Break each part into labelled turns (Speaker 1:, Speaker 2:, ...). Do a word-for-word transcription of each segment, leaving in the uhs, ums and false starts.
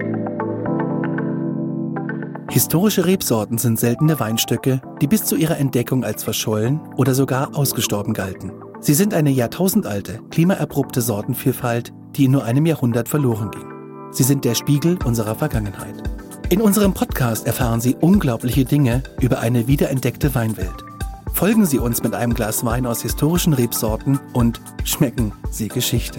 Speaker 1: Historische Rebsorten sind seltene Weinstöcke, die bis zu ihrer Entdeckung als verschollen oder sogar ausgestorben galten. Sie sind eine jahrtausendalte, klimaerprobte Sortenvielfalt, die in nur einem Jahrhundert verloren ging. Sie sind der Spiegel unserer Vergangenheit. In unserem Podcast erfahren Sie unglaubliche Dinge über eine wiederentdeckte Weinwelt. Folgen Sie uns mit einem Glas Wein aus historischen Rebsorten und schmecken Sie Geschichte.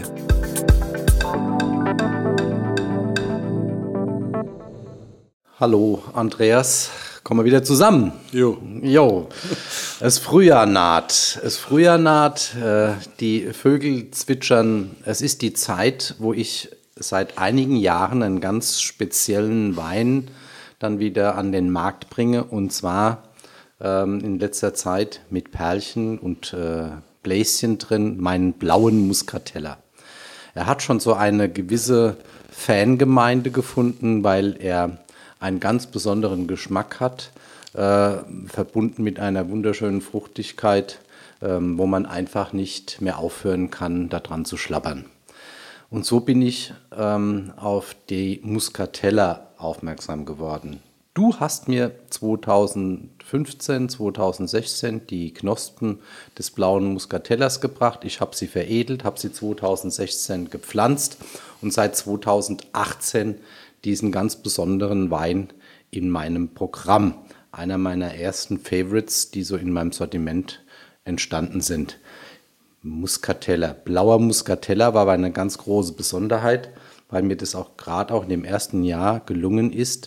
Speaker 2: Hallo Andreas, kommen wir wieder zusammen.
Speaker 3: Jo.
Speaker 2: Jo. Es Frühjahr naht. Es Frühjahr naht, äh, die Vögel zwitschern. Es ist die Zeit, wo ich seit einigen Jahren einen ganz speziellen Wein dann wieder an den Markt bringe. Und zwar ähm, in letzter Zeit mit Perlchen und äh, Bläschen drin, meinen blauen Muscatella. Er hat schon so eine gewisse Fangemeinde gefunden, weil er einen ganz besonderen Geschmack hat, äh, verbunden mit einer wunderschönen Fruchtigkeit, äh, wo man einfach nicht mehr aufhören kann, daran zu schlabbern. Und so bin ich ähm, auf die Muscatella aufmerksam geworden. Du hast mir zweitausendfünfzehn, zweitausendsechzehn die Knospen des blauen Muscatellas gebracht. Ich habe sie veredelt, habe sie zweitausendsechzehn gepflanzt und seit zweitausendachtzehn diesen ganz besonderen Wein in meinem Programm. Einer meiner ersten Favorites, die so in meinem Sortiment entstanden sind. Muscatella. Blauer Muscatella war aber eine ganz große Besonderheit, weil mir das auch gerade auch in dem ersten Jahr gelungen ist,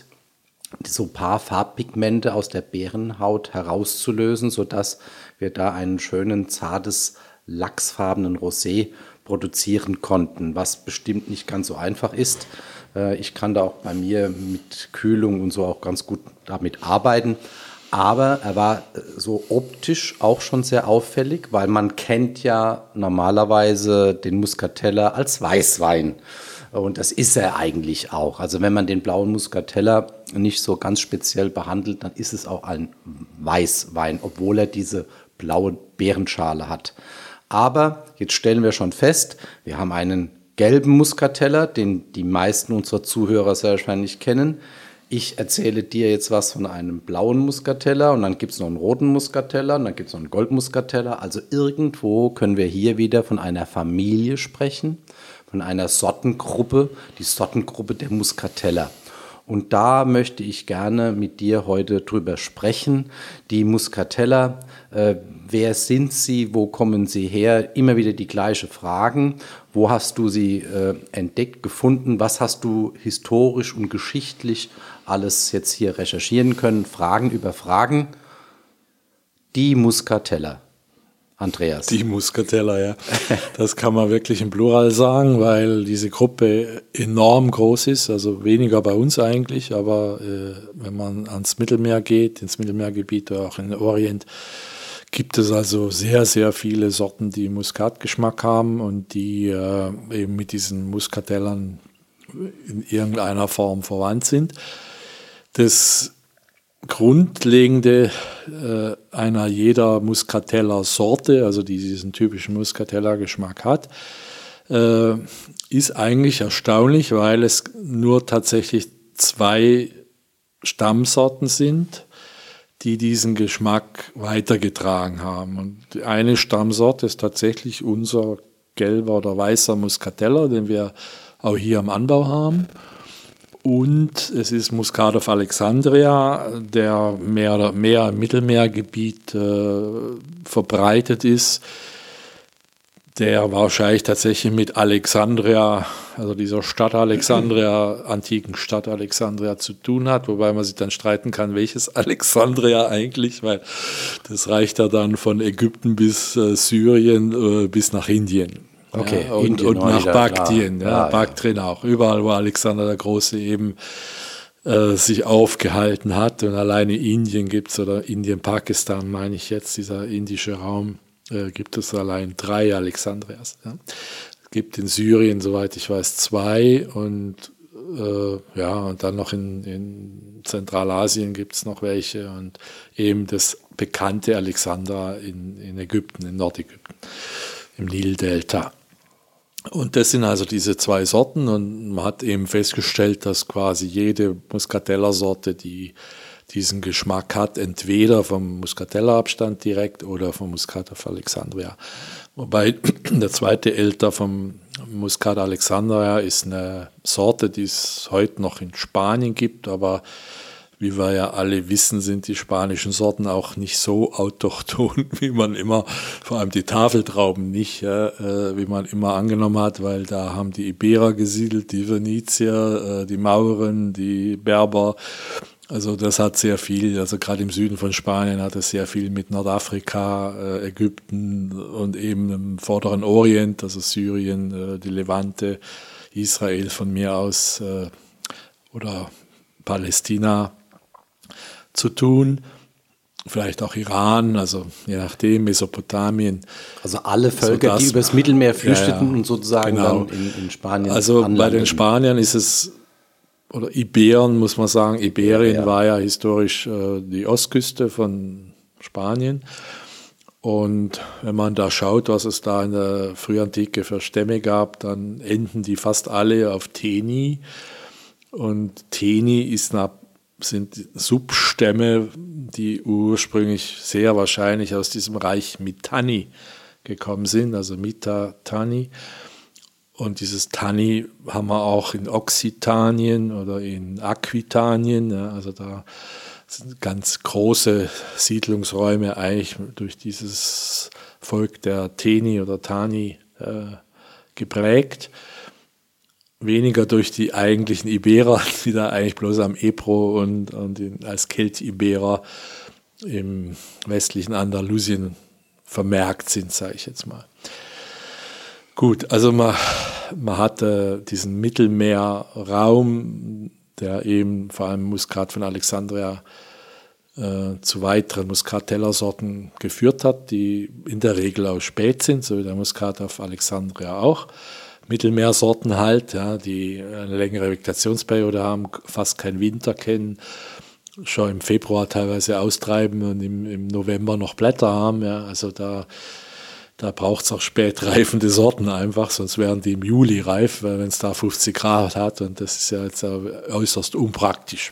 Speaker 2: so ein paar Farbpigmente aus der Beerenhaut herauszulösen, sodass wir da einen schönen, zartes, lachsfarbenen Rosé produzieren konnten, was bestimmt nicht ganz so einfach ist. Ich kann da auch bei mir mit Kühlung und so auch ganz gut damit arbeiten. Aber er war so optisch auch schon sehr auffällig, weil man kennt ja normalerweise den Muscatella als Weißwein. Und das ist er eigentlich auch. Also wenn man den blauen Muscatella nicht so ganz speziell behandelt, dann ist es auch ein Weißwein, obwohl er diese blaue Beerenschale hat. Aber jetzt stellen wir schon fest, wir haben einen gelben Muscatella, den die meisten unserer Zuhörer sehr wahrscheinlich kennen. Ich erzähle dir jetzt was von einem blauen Muscatella und dann gibt es noch einen roten Muscatella und dann gibt es noch einen Goldmuscatella. Also irgendwo können wir hier wieder von einer Familie sprechen, von einer Sortengruppe, die Sortengruppe der Muscatella. Und da möchte ich gerne mit dir heute drüber sprechen. Die Muscatella, äh, wer sind sie, wo kommen sie her? Immer wieder die gleichen Fragen. Wo hast du sie äh, entdeckt, gefunden? Was hast du historisch und geschichtlich alles jetzt hier recherchieren können? Fragen über Fragen. Die Muscatella. Andreas.
Speaker 3: Die Muscatella, ja. Das kann man wirklich im Plural sagen, weil diese Gruppe enorm groß ist, also weniger bei uns eigentlich, aber äh, wenn man ans Mittelmeer geht, ins Mittelmeergebiet oder auch in den Orient, gibt es also sehr, sehr viele Sorten, die Muskatgeschmack haben und die äh, eben mit diesen Muscatellern in irgendeiner Form verwandt sind. Das Grundlegende äh, einer jeder Muscatella-Sorte, also die diesen typischen Muscatella-Geschmack hat, äh, ist eigentlich erstaunlich, weil es nur tatsächlich zwei Stammsorten sind, die diesen Geschmack weitergetragen haben. Und die eine Stammsorte ist tatsächlich unser gelber oder weißer Muscatella, den wir auch hier am Anbau haben. Und es ist Muscat of Alexandria, der mehr oder mehr im Mittelmeergebiet äh, verbreitet ist, der wahrscheinlich tatsächlich mit Alexandria, also dieser Stadt Alexandria, antiken Stadt Alexandria zu tun hat, wobei man sich dann streiten kann, welches Alexandria eigentlich, weil das reicht ja dann von Ägypten bis äh, Syrien äh, bis nach Indien.
Speaker 2: Okay,
Speaker 3: ja, und,
Speaker 2: Indien,
Speaker 3: und nach
Speaker 2: ja,
Speaker 3: Baktrien, ja,
Speaker 2: ja,
Speaker 3: Baktrien auch, überall, wo Alexander der Große eben äh, sich aufgehalten hat. Und alleine Indien gibt es, oder Indien, Pakistan meine ich jetzt, dieser indische Raum, äh, gibt es allein drei Alexandrias. Ja. Es gibt in Syrien, soweit ich weiß, zwei und äh, ja, und dann noch in, in Zentralasien gibt es noch welche und eben das bekannte Alexandra in, in Ägypten, in Nordägypten, im Nildelta. Und das sind also diese zwei Sorten und man hat eben festgestellt, dass quasi jede Muscatella-Sorte, die diesen Geschmack hat, entweder vom Muscatella-Abstand direkt oder vom Muscat of Alexandria. Wobei der zweite Älter vom Muscat Alexandria ist eine Sorte, die es heute noch in Spanien gibt, aber wie wir ja alle wissen, sind die spanischen Sorten auch nicht so autochthon, wie man immer, vor allem die Tafeltrauben nicht, äh, wie man immer angenommen hat, weil da haben die Iberer gesiedelt, die Venezier, äh, die Mauren, die Berber. Also das hat sehr viel, also gerade im Süden von Spanien hat es sehr viel mit Nordafrika, äh, Ägypten und eben im Vorderen Orient, also Syrien, äh, die Levante, Israel von mir aus äh, oder Palästina zu tun, vielleicht auch Iran, also je nachdem, Mesopotamien.
Speaker 2: Also alle Völker, so, die übers Mittelmeer flüchteten ja, ja, und sozusagen genau. dann in, in Spanien
Speaker 3: Also anlandeten. Bei den Spaniern ist es, oder Iberen muss man sagen, Iberien ja, ja. war ja historisch äh, die Ostküste von Spanien. Und wenn man da schaut, was es da in der Frühantike für Stämme gab, dann enden die fast alle auf Teni. Und Teni ist eine sind Substämme, die ursprünglich sehr wahrscheinlich aus diesem Reich Mitanni gekommen sind, also Mitatani. Und dieses Tani haben wir auch in Occitanien oder in Aquitanien, ja, also da sind ganz große Siedlungsräume eigentlich durch dieses Volk der Teni oder Tani äh, geprägt. Weniger durch die eigentlichen Iberer, die da eigentlich bloß am Ebro und, und in, als Kelt-Iberer im westlichen Andalusien vermerkt sind, sage ich jetzt mal. Gut, also man, man hatte diesen Mittelmeerraum, der eben vor allem Muscat von Alexandria äh, zu weiteren Muscatella-Sorten geführt hat, die in der Regel auch spät sind, so wie der Muscat of Alexandria auch. Mittelmeersorten halt, ja, die eine längere Vegetationsperiode haben, fast keinen Winter kennen, schon im Februar teilweise austreiben und im, im November noch Blätter haben. Ja, also da, da braucht es auch spät reifende Sorten einfach, sonst wären die im Juli reif, weil wenn es da fünfzig Grad hat und das ist ja jetzt äußerst unpraktisch.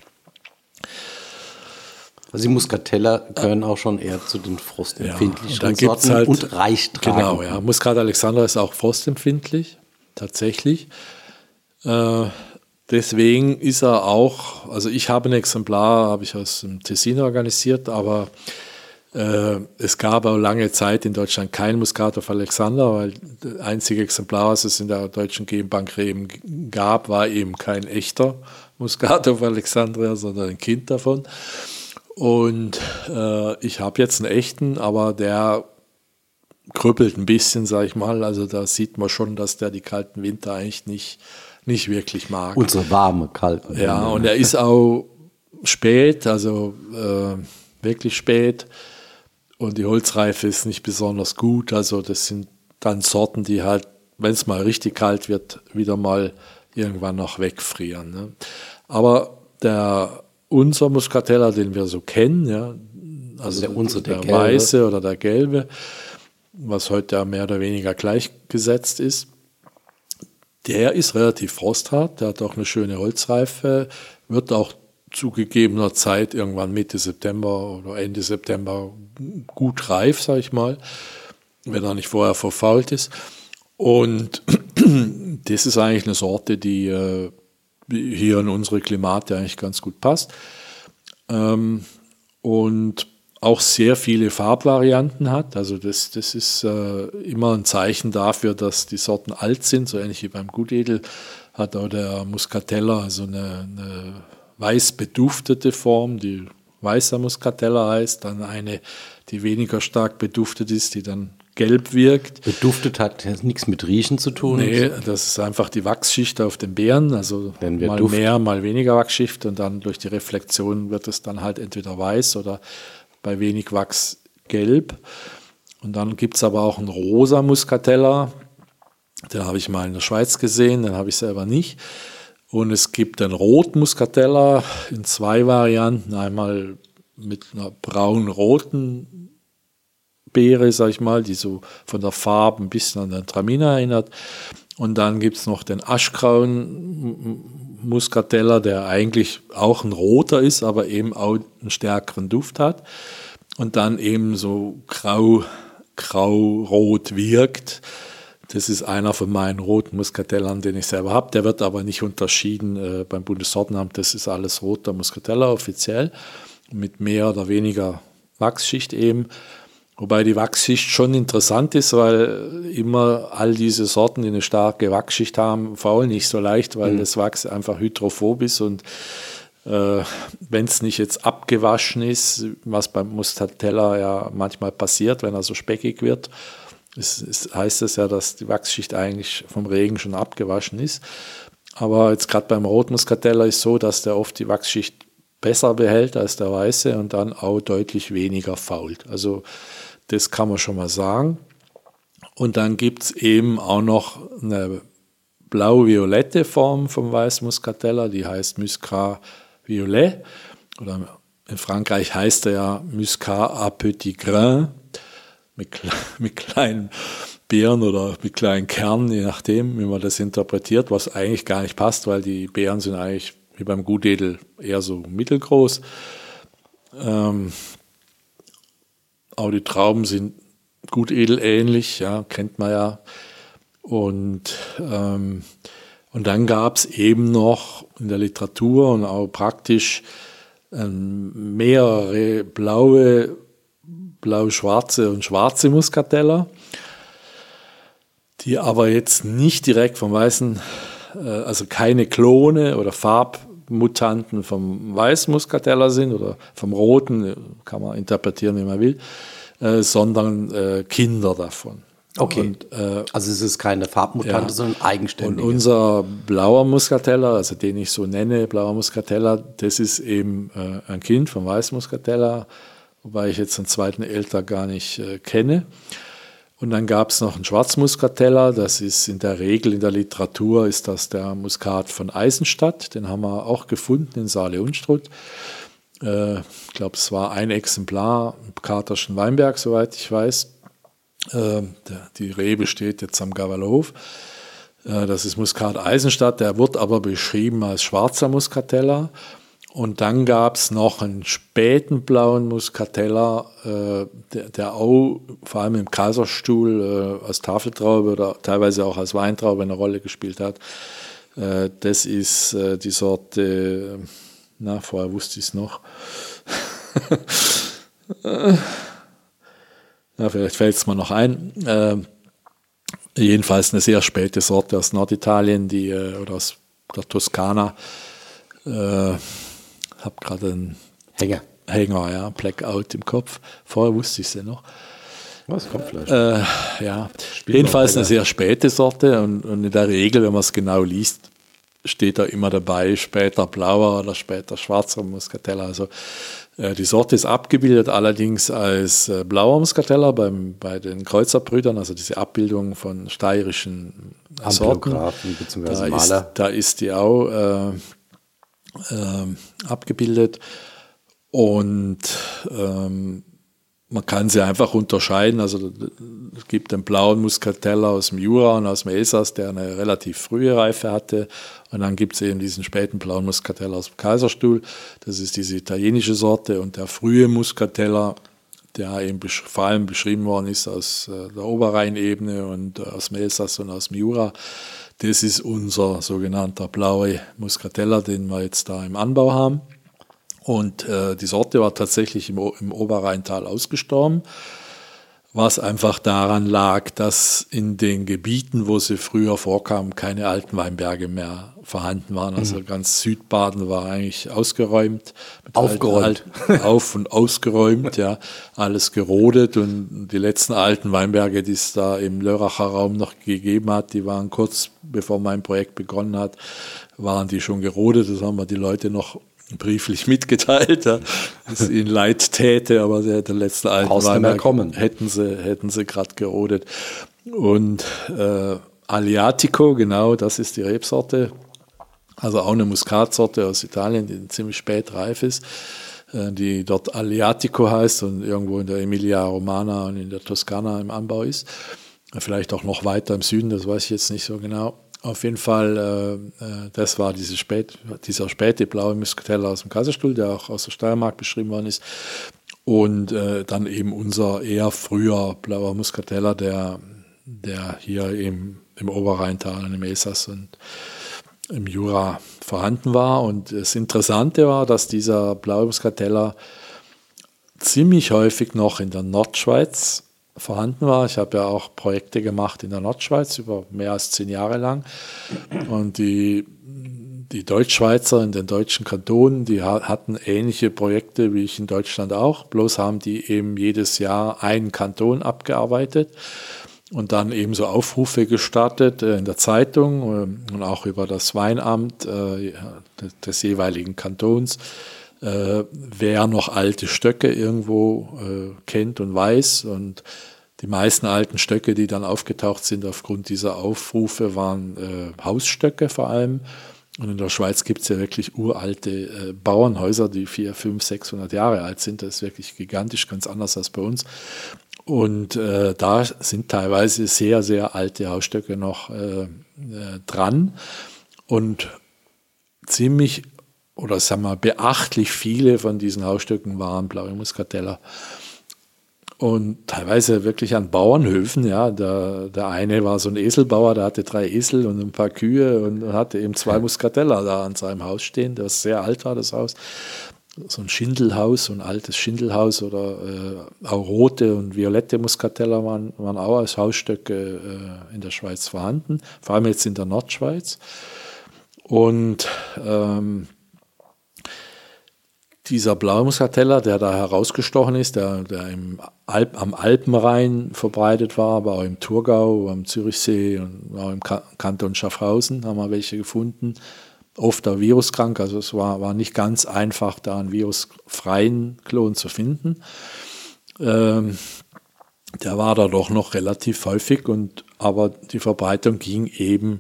Speaker 2: Also die Muscatella gehören auch schon eher zu den frostempfindlichen
Speaker 3: ja, und Sorten
Speaker 2: halt, und reichtragend.
Speaker 3: Genau, ja. Muscat Alexandria ist auch frostempfindlich. Tatsächlich. Äh, deswegen ist er auch, also ich habe ein Exemplar, habe ich aus dem Tessin organisiert, aber äh, es gab auch lange Zeit in Deutschland kein Muscat of Alexandria, weil das einzige Exemplar, was es in der deutschen Genbank eben gab, war eben kein echter Muscat of Alexandria, sondern ein Kind davon. Und äh, ich habe jetzt einen echten, aber der krüppelt ein bisschen, sag ich mal. Also da sieht man schon, dass der die kalten Winter eigentlich nicht, nicht wirklich mag.
Speaker 2: Unsere warme, kalten.
Speaker 3: Ja, Winter. Und er ist auch spät, also äh, wirklich spät. Und die Holzreife ist nicht besonders gut. Also das sind dann Sorten, die halt, wenn es mal richtig kalt wird, wieder mal irgendwann noch wegfrieren. Ne? Aber der unser Muscatella, den wir so kennen, ja, also, also der, unsere, der, der weiße oder der gelbe, was heute ja mehr oder weniger gleichgesetzt ist, der ist relativ frosthart, der hat auch eine schöne Holzreife, wird auch zu gegebener Zeit irgendwann Mitte September oder Ende September gut reif, sage ich mal, wenn er nicht vorher verfault ist. Und das ist eigentlich eine Sorte, die äh, hier in unsere Klimate eigentlich ganz gut passt. Ähm, und auch sehr viele Farbvarianten hat. Also das, das ist äh, immer ein Zeichen dafür, dass die Sorten alt sind. So ähnlich wie beim Gutedel hat auch der Muscatella also eine, eine weiß beduftete Form, die weißer Muscatella heißt. Dann eine, die weniger stark beduftet ist, die dann gelb wirkt.
Speaker 2: Beduftet hat nichts mit Riechen zu tun?
Speaker 3: Nee, das ist einfach die Wachsschicht auf den Beeren. Also mal Duft. mehr, mal weniger Wachsschicht. Und dann durch die Reflexion wird es dann halt entweder weiß oder bei wenig Wachs gelb. Und dann gibt es aber auch einen rosa Muscatella. Den habe ich mal in der Schweiz gesehen, den habe ich selber nicht. Und es gibt einen rot Muscatella in zwei Varianten. Einmal mit einer braun-roten Beere, sag ich mal, die so von der Farbe ein bisschen an den Traminer erinnert. Und dann gibt es noch den aschgrauen Muscatella, der eigentlich auch ein roter ist, aber eben auch einen stärkeren Duft hat. Und dann eben so grau, grau-rot wirkt. Das ist einer von meinen roten Muscatellern, den ich selber habe. Der wird aber nicht unterschieden äh, beim Bundessortenamt. Das ist alles roter Muscatella offiziell, mit mehr oder weniger Wachsschicht eben. Wobei die Wachsschicht schon interessant ist, weil immer all diese Sorten, die eine starke Wachsschicht haben, faulen nicht so leicht, weil mhm. das Wachs einfach hydrophob ist. Und äh, wenn es nicht jetzt abgewaschen ist, was beim Muscatella ja manchmal passiert, wenn er so speckig wird, Es, es heißt es ja, dass die Wachsschicht eigentlich vom Regen schon abgewaschen ist. Aber jetzt gerade beim Rotmuscatella ist es so, dass der oft die Wachsschicht besser behält als der weiße und dann auch deutlich weniger fault. Also das kann man schon mal sagen. Und dann gibt es eben auch noch eine blau-violette Form vom Weißmuscatella, die heißt Muscat Violet. Oder in Frankreich heißt er ja Muscat à petit grain. Mit, mit kleinen Beeren oder mit kleinen Kernen, je nachdem, wie man das interpretiert, was eigentlich gar nicht passt, weil die Beeren sind eigentlich wie beim Gutedel eher so mittelgroß. Ähm, auch die Trauben sind Gutedel ähnlich, ja, kennt man ja. Und, ähm, und dann gab es eben noch in der Literatur und auch praktisch ähm, mehrere blaue blau-schwarze und schwarze Muscatella, die aber jetzt nicht direkt vom weißen, also keine Klone oder Farbmutanten vom weißen Muscatella sind oder vom roten, kann man interpretieren, wie man will, sondern Kinder davon.
Speaker 2: Okay,
Speaker 3: und, äh,
Speaker 2: also es ist keine Farbmutante, ja, sondern eigenständige.
Speaker 3: Und unser blauer Muscatella, also den ich so nenne, blauer Muscatella, das ist eben äh, ein Kind vom weißen Muscatella, wobei ich jetzt den zweiten älter gar nicht äh, kenne. Und dann gab es noch einen Schwarzmuscatella, das ist in der Regel in der Literatur, ist das der Muskat von Eisenstadt, den haben wir auch gefunden in Saale-Unstrut. Äh, ich glaube, es war ein Exemplar im Katerschen Weinberg, soweit ich weiß. Äh, der, die Rebe steht jetzt am Gavalhof. Äh, das ist Muskat Eisenstadt, der wird aber beschrieben als schwarzer Muscatella. Und dann gab es noch einen späten blauen Muscatella, äh, der, der auch vor allem im Kaiserstuhl äh, als Tafeltraube oder teilweise auch als Weintraube eine Rolle gespielt hat. Äh, das ist äh, die Sorte, na, vorher wusste ich es noch. Ja, vielleicht fällt es mir noch ein. Äh, jedenfalls eine sehr späte Sorte aus Norditalien, die, äh, oder aus der Toskana. Äh, Ich habe gerade einen
Speaker 2: Hänger.
Speaker 3: Hänger, ja, Blackout im Kopf. Vorher wusste ich sie noch.
Speaker 2: Was kommt vielleicht?
Speaker 3: Äh, ja, jedenfalls eine sehr späte Sorte und, und in der Regel, wenn man es genau liest, steht da immer dabei, später blauer oder später schwarzer Muscatella. Also äh, die Sorte ist abgebildet allerdings als äh, blauer Muscatella beim, bei den Kreuzerbrüdern, also diese Abbildung von steirischen Sorten.
Speaker 2: Bzw.
Speaker 3: Da
Speaker 2: Maler.
Speaker 3: ist, da ist die auch äh, Ähm, abgebildet und ähm, man kann sie einfach unterscheiden. Also es gibt den blauen Muscatella aus dem Jura und aus dem Elsass, der eine relativ frühe Reife hatte, und dann gibt es eben diesen späten blauen Muscatella aus dem Kaiserstuhl, das ist diese italienische Sorte, und der frühe Muscatella, der eben vor allem beschrieben worden ist aus äh, der Oberrheinebene und äh, aus dem Elsass und aus dem Jura. Das ist unser sogenannter blaue Muscatella, den wir jetzt da im Anbau haben. Und äh, die Sorte war tatsächlich im, im Oberrheintal ausgestorben, was einfach daran lag, dass in den Gebieten, wo sie früher vorkam, keine alten Weinberge mehr vorhanden waren. Also mhm. ganz Südbaden war eigentlich ausgeräumt.
Speaker 2: Aufgeräumt.
Speaker 3: Alt, auf- und ausgeräumt, ja. Alles gerodet, und die letzten alten Weinberge, die es da im Lörracher Raum noch gegeben hat, die waren kurz bevor mein Projekt begonnen hat, waren die schon gerodet. Das haben wir die Leute noch brieflich mitgeteilt, ja, dass es ihnen leid täte, aber der, der letzte alten Weinberg hätten sie, hätten sie gerade gerodet. Und äh, Aleatico, genau, das ist die Rebsorte, also auch eine Muskatsorte aus Italien, die ziemlich spät reif ist, äh, die dort Aleatico heißt und irgendwo in der Emilia Romagna und in der Toskana im Anbau ist. vielleicht auch noch weiter im Süden, das weiß ich jetzt nicht so genau. Auf jeden Fall, äh, das war diese spät, dieser späte blaue Muscatella aus dem Kaiserstuhl, der auch aus der Steiermark beschrieben worden ist. Und äh, dann eben unser eher früher blauer Muscatella, der, der hier im, im Oberrheintal, im Elsass und im Jura vorhanden war. Und das Interessante war, dass dieser blaue Muscatella ziemlich häufig noch in der Nordschweiz vorhanden war. Ich habe ja auch Projekte gemacht in der Nordschweiz über mehr als zehn Jahre lang. Und die, die Deutschschweizer in den deutschen Kantonen, die hatten ähnliche Projekte wie ich in Deutschland auch, bloß haben die eben jedes Jahr einen Kanton abgearbeitet und dann eben so Aufrufe gestartet in der Zeitung und auch über das Weinamt des jeweiligen Kantons, wer noch alte Stöcke irgendwo äh, kennt und weiß. Und die meisten alten Stöcke, die dann aufgetaucht sind aufgrund dieser Aufrufe, waren äh, Hausstöcke vor allem. Und in der Schweiz gibt es ja wirklich uralte äh, Bauernhäuser, die vierhundert, fünfhundert, sechshundert Jahre alt sind. Das ist wirklich gigantisch, ganz anders als bei uns. Und äh, da sind teilweise sehr, sehr alte Hausstöcke noch äh, äh, dran. Und ziemlich oder sagen wir beachtlich viele von diesen Hausstöcken waren blaue Muscatella. Und teilweise wirklich an Bauernhöfen, ja, der, der eine war so ein Eselbauer, der hatte drei Esel und ein paar Kühe und hatte eben zwei Muscatella da an seinem Haus stehen, das sehr alt war, das Haus. So ein Schindelhaus, so ein altes Schindelhaus oder äh, auch rote und violette Muscatella waren, waren auch als Hausstöcke äh, in der Schweiz vorhanden, vor allem jetzt in der Nordschweiz. Und ähm, dieser blaue Muscatella, der da herausgestochen ist, der, der im Alp, am Alpenrhein verbreitet war, aber auch im Thurgau, am Zürichsee und auch im Kanton Schaffhausen haben wir welche gefunden. Oft auch viruskrank, also es war, war nicht ganz einfach, da einen virusfreien Klon zu finden. Ähm, der war da doch noch relativ häufig, und, aber die Verbreitung ging eben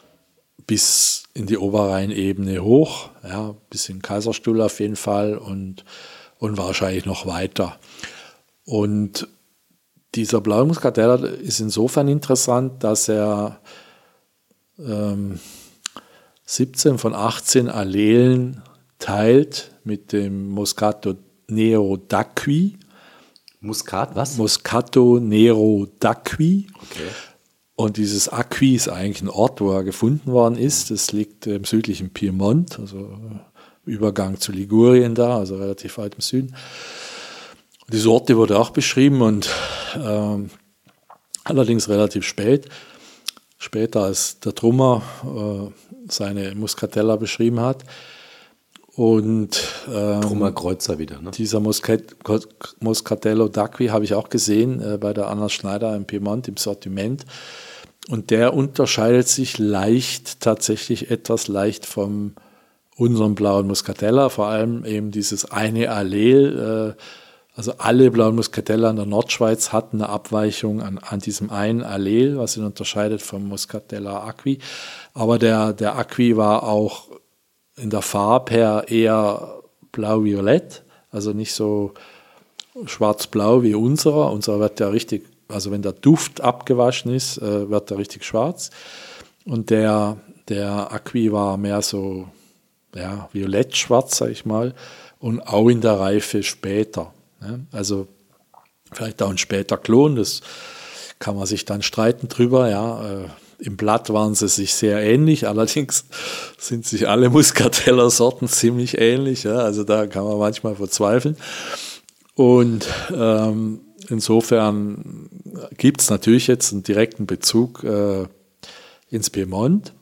Speaker 3: bis in die Oberrheinebene hoch, ja, bis in Kaiserstuhl auf jeden Fall und, und wahrscheinlich noch weiter. Und dieser blaue Muscatella ist insofern interessant, dass er ähm, siebzehn von achtzehn Allelen teilt mit dem Moscato Nero d'Acqui.
Speaker 2: Muscat, was?
Speaker 3: Moscato Nero d'Acqui.
Speaker 2: Okay.
Speaker 3: Und dieses Acqui ist eigentlich ein Ort, wo er gefunden worden ist. Das liegt im südlichen Piemont, also Übergang zu Ligurien da, also relativ weit im Süden. Die Sorte wurde auch beschrieben und ähm, allerdings relativ spät. Später, als der Trummer äh, seine Muscatella beschrieben hat. Und ähm,
Speaker 2: Trummer Kreuzer wieder, ne?
Speaker 3: Dieser Muscat, Moscatello d'Acqui habe ich auch gesehen äh, bei der Anna Schneider im Piemont im Sortiment. Und der unterscheidet sich leicht, tatsächlich etwas leicht vom unserem blauen Muscatella, vor allem eben dieses eine Allel. Äh, also alle blauen Muscatella in der Nordschweiz hatten eine Abweichung an, an diesem einen Allel, was ihn unterscheidet vom Muscatella Acqui. Aber der, der Acqui war auch in der Farbe her eher blau-violett, also nicht so schwarz-blau wie unserer. Unserer wird ja richtig, also wenn der Duft abgewaschen ist, äh, wird er richtig schwarz. Und der, der Acqui war mehr so ja, violett-schwarz, sag ich mal, und auch in der Reife später. Ja? Also vielleicht auch ein später Klon, das kann man sich dann streiten drüber, ja. Äh, Im Blatt waren sie sich sehr ähnlich, allerdings sind sich alle Muscatella-Sorten ziemlich ähnlich. Ja, also da kann man manchmal verzweifeln. Und ähm, insofern gibt es natürlich jetzt einen direkten Bezug äh, ins Piemont,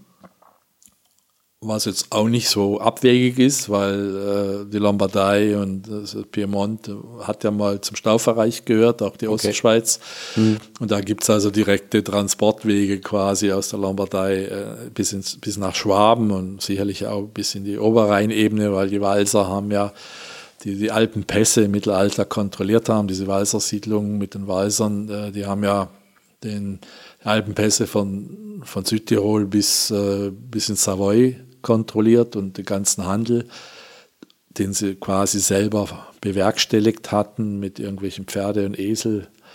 Speaker 3: was jetzt auch nicht so abwegig ist, weil äh, die Lombardei und das Piemont hat ja mal zum Stauferreich gehört, auch die
Speaker 2: Okay.
Speaker 3: Ostschweiz.
Speaker 2: Mhm.
Speaker 3: Und da gibt es also direkte Transportwege quasi aus der Lombardei äh, bis, ins, bis nach Schwaben und sicherlich auch bis in die Oberrheinebene, weil die Walser haben ja die, die Alpenpässe im Mittelalter kontrolliert haben, diese Walsersiedlungen mit den Walsern, äh, die haben ja den Alpenpässe von, von Südtirol bis, äh, bis in Savoy kontrolliert und den ganzen Handel, den sie quasi selber bewerkstelligt hatten mit irgendwelchen Pferde- und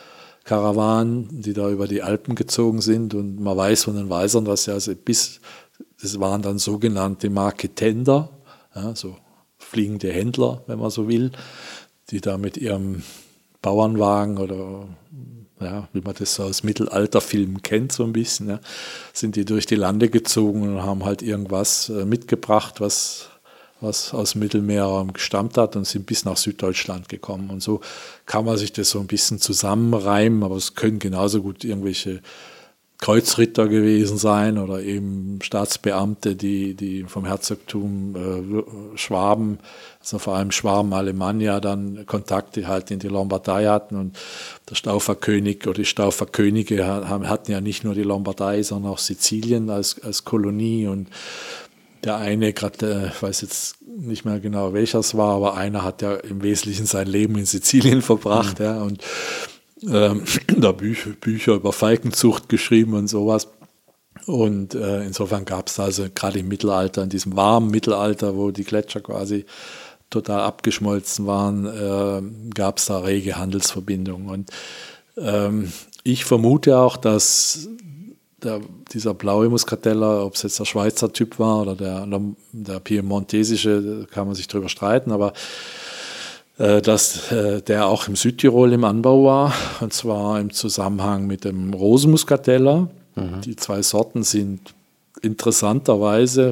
Speaker 3: Karawanen, die da über die Alpen gezogen sind. Und man weiß von den Weisern, dass ja also bis, das waren dann sogenannte Marketender, ja, so fliegende Händler, wenn man so will, die da mit ihrem Bauernwagen oder ja, wie man das so aus Mittelalterfilmen kennt, so ein bisschen, ja, sind die durch die Lande gezogen und haben halt irgendwas äh, mitgebracht, was, was aus dem Mittelmeerraum gestammt hat und sind bis nach Süddeutschland gekommen. Und so kann man sich das so ein bisschen zusammenreimen, aber es können genauso gut irgendwelche Kreuzritter gewesen sein oder eben Staatsbeamte, die, die vom Herzogtum äh, Schwaben, also vor allem Schwaben Alemannia, dann Kontakte halt in die Lombardei hatten. Und der Stauferkönig oder die Stauferkönige haben, hatten ja nicht nur die Lombardei, sondern auch Sizilien als, als Kolonie. Und der eine, gerade, ich weiß jetzt nicht mehr genau, welcher es war, aber einer hat ja im Wesentlichen sein Leben in Sizilien verbracht. Mhm. Ja, und Ähm, da Bücher, Bücher über Falkenzucht geschrieben und sowas. Und äh, insofern gab es also gerade im Mittelalter, in diesem warmen Mittelalter, wo die Gletscher quasi total abgeschmolzen waren, äh, gab es da rege Handelsverbindungen. Und ähm, ich vermute auch, dass der, dieser blaue Muscateller, ob es jetzt der Schweizer Typ war oder der, der piemontesische, kann man sich drüber streiten, aber dass äh, der auch im Südtirol im Anbau war, und zwar im Zusammenhang mit dem Rosenmuscateller. Mhm. Die zwei Sorten sind interessanterweise,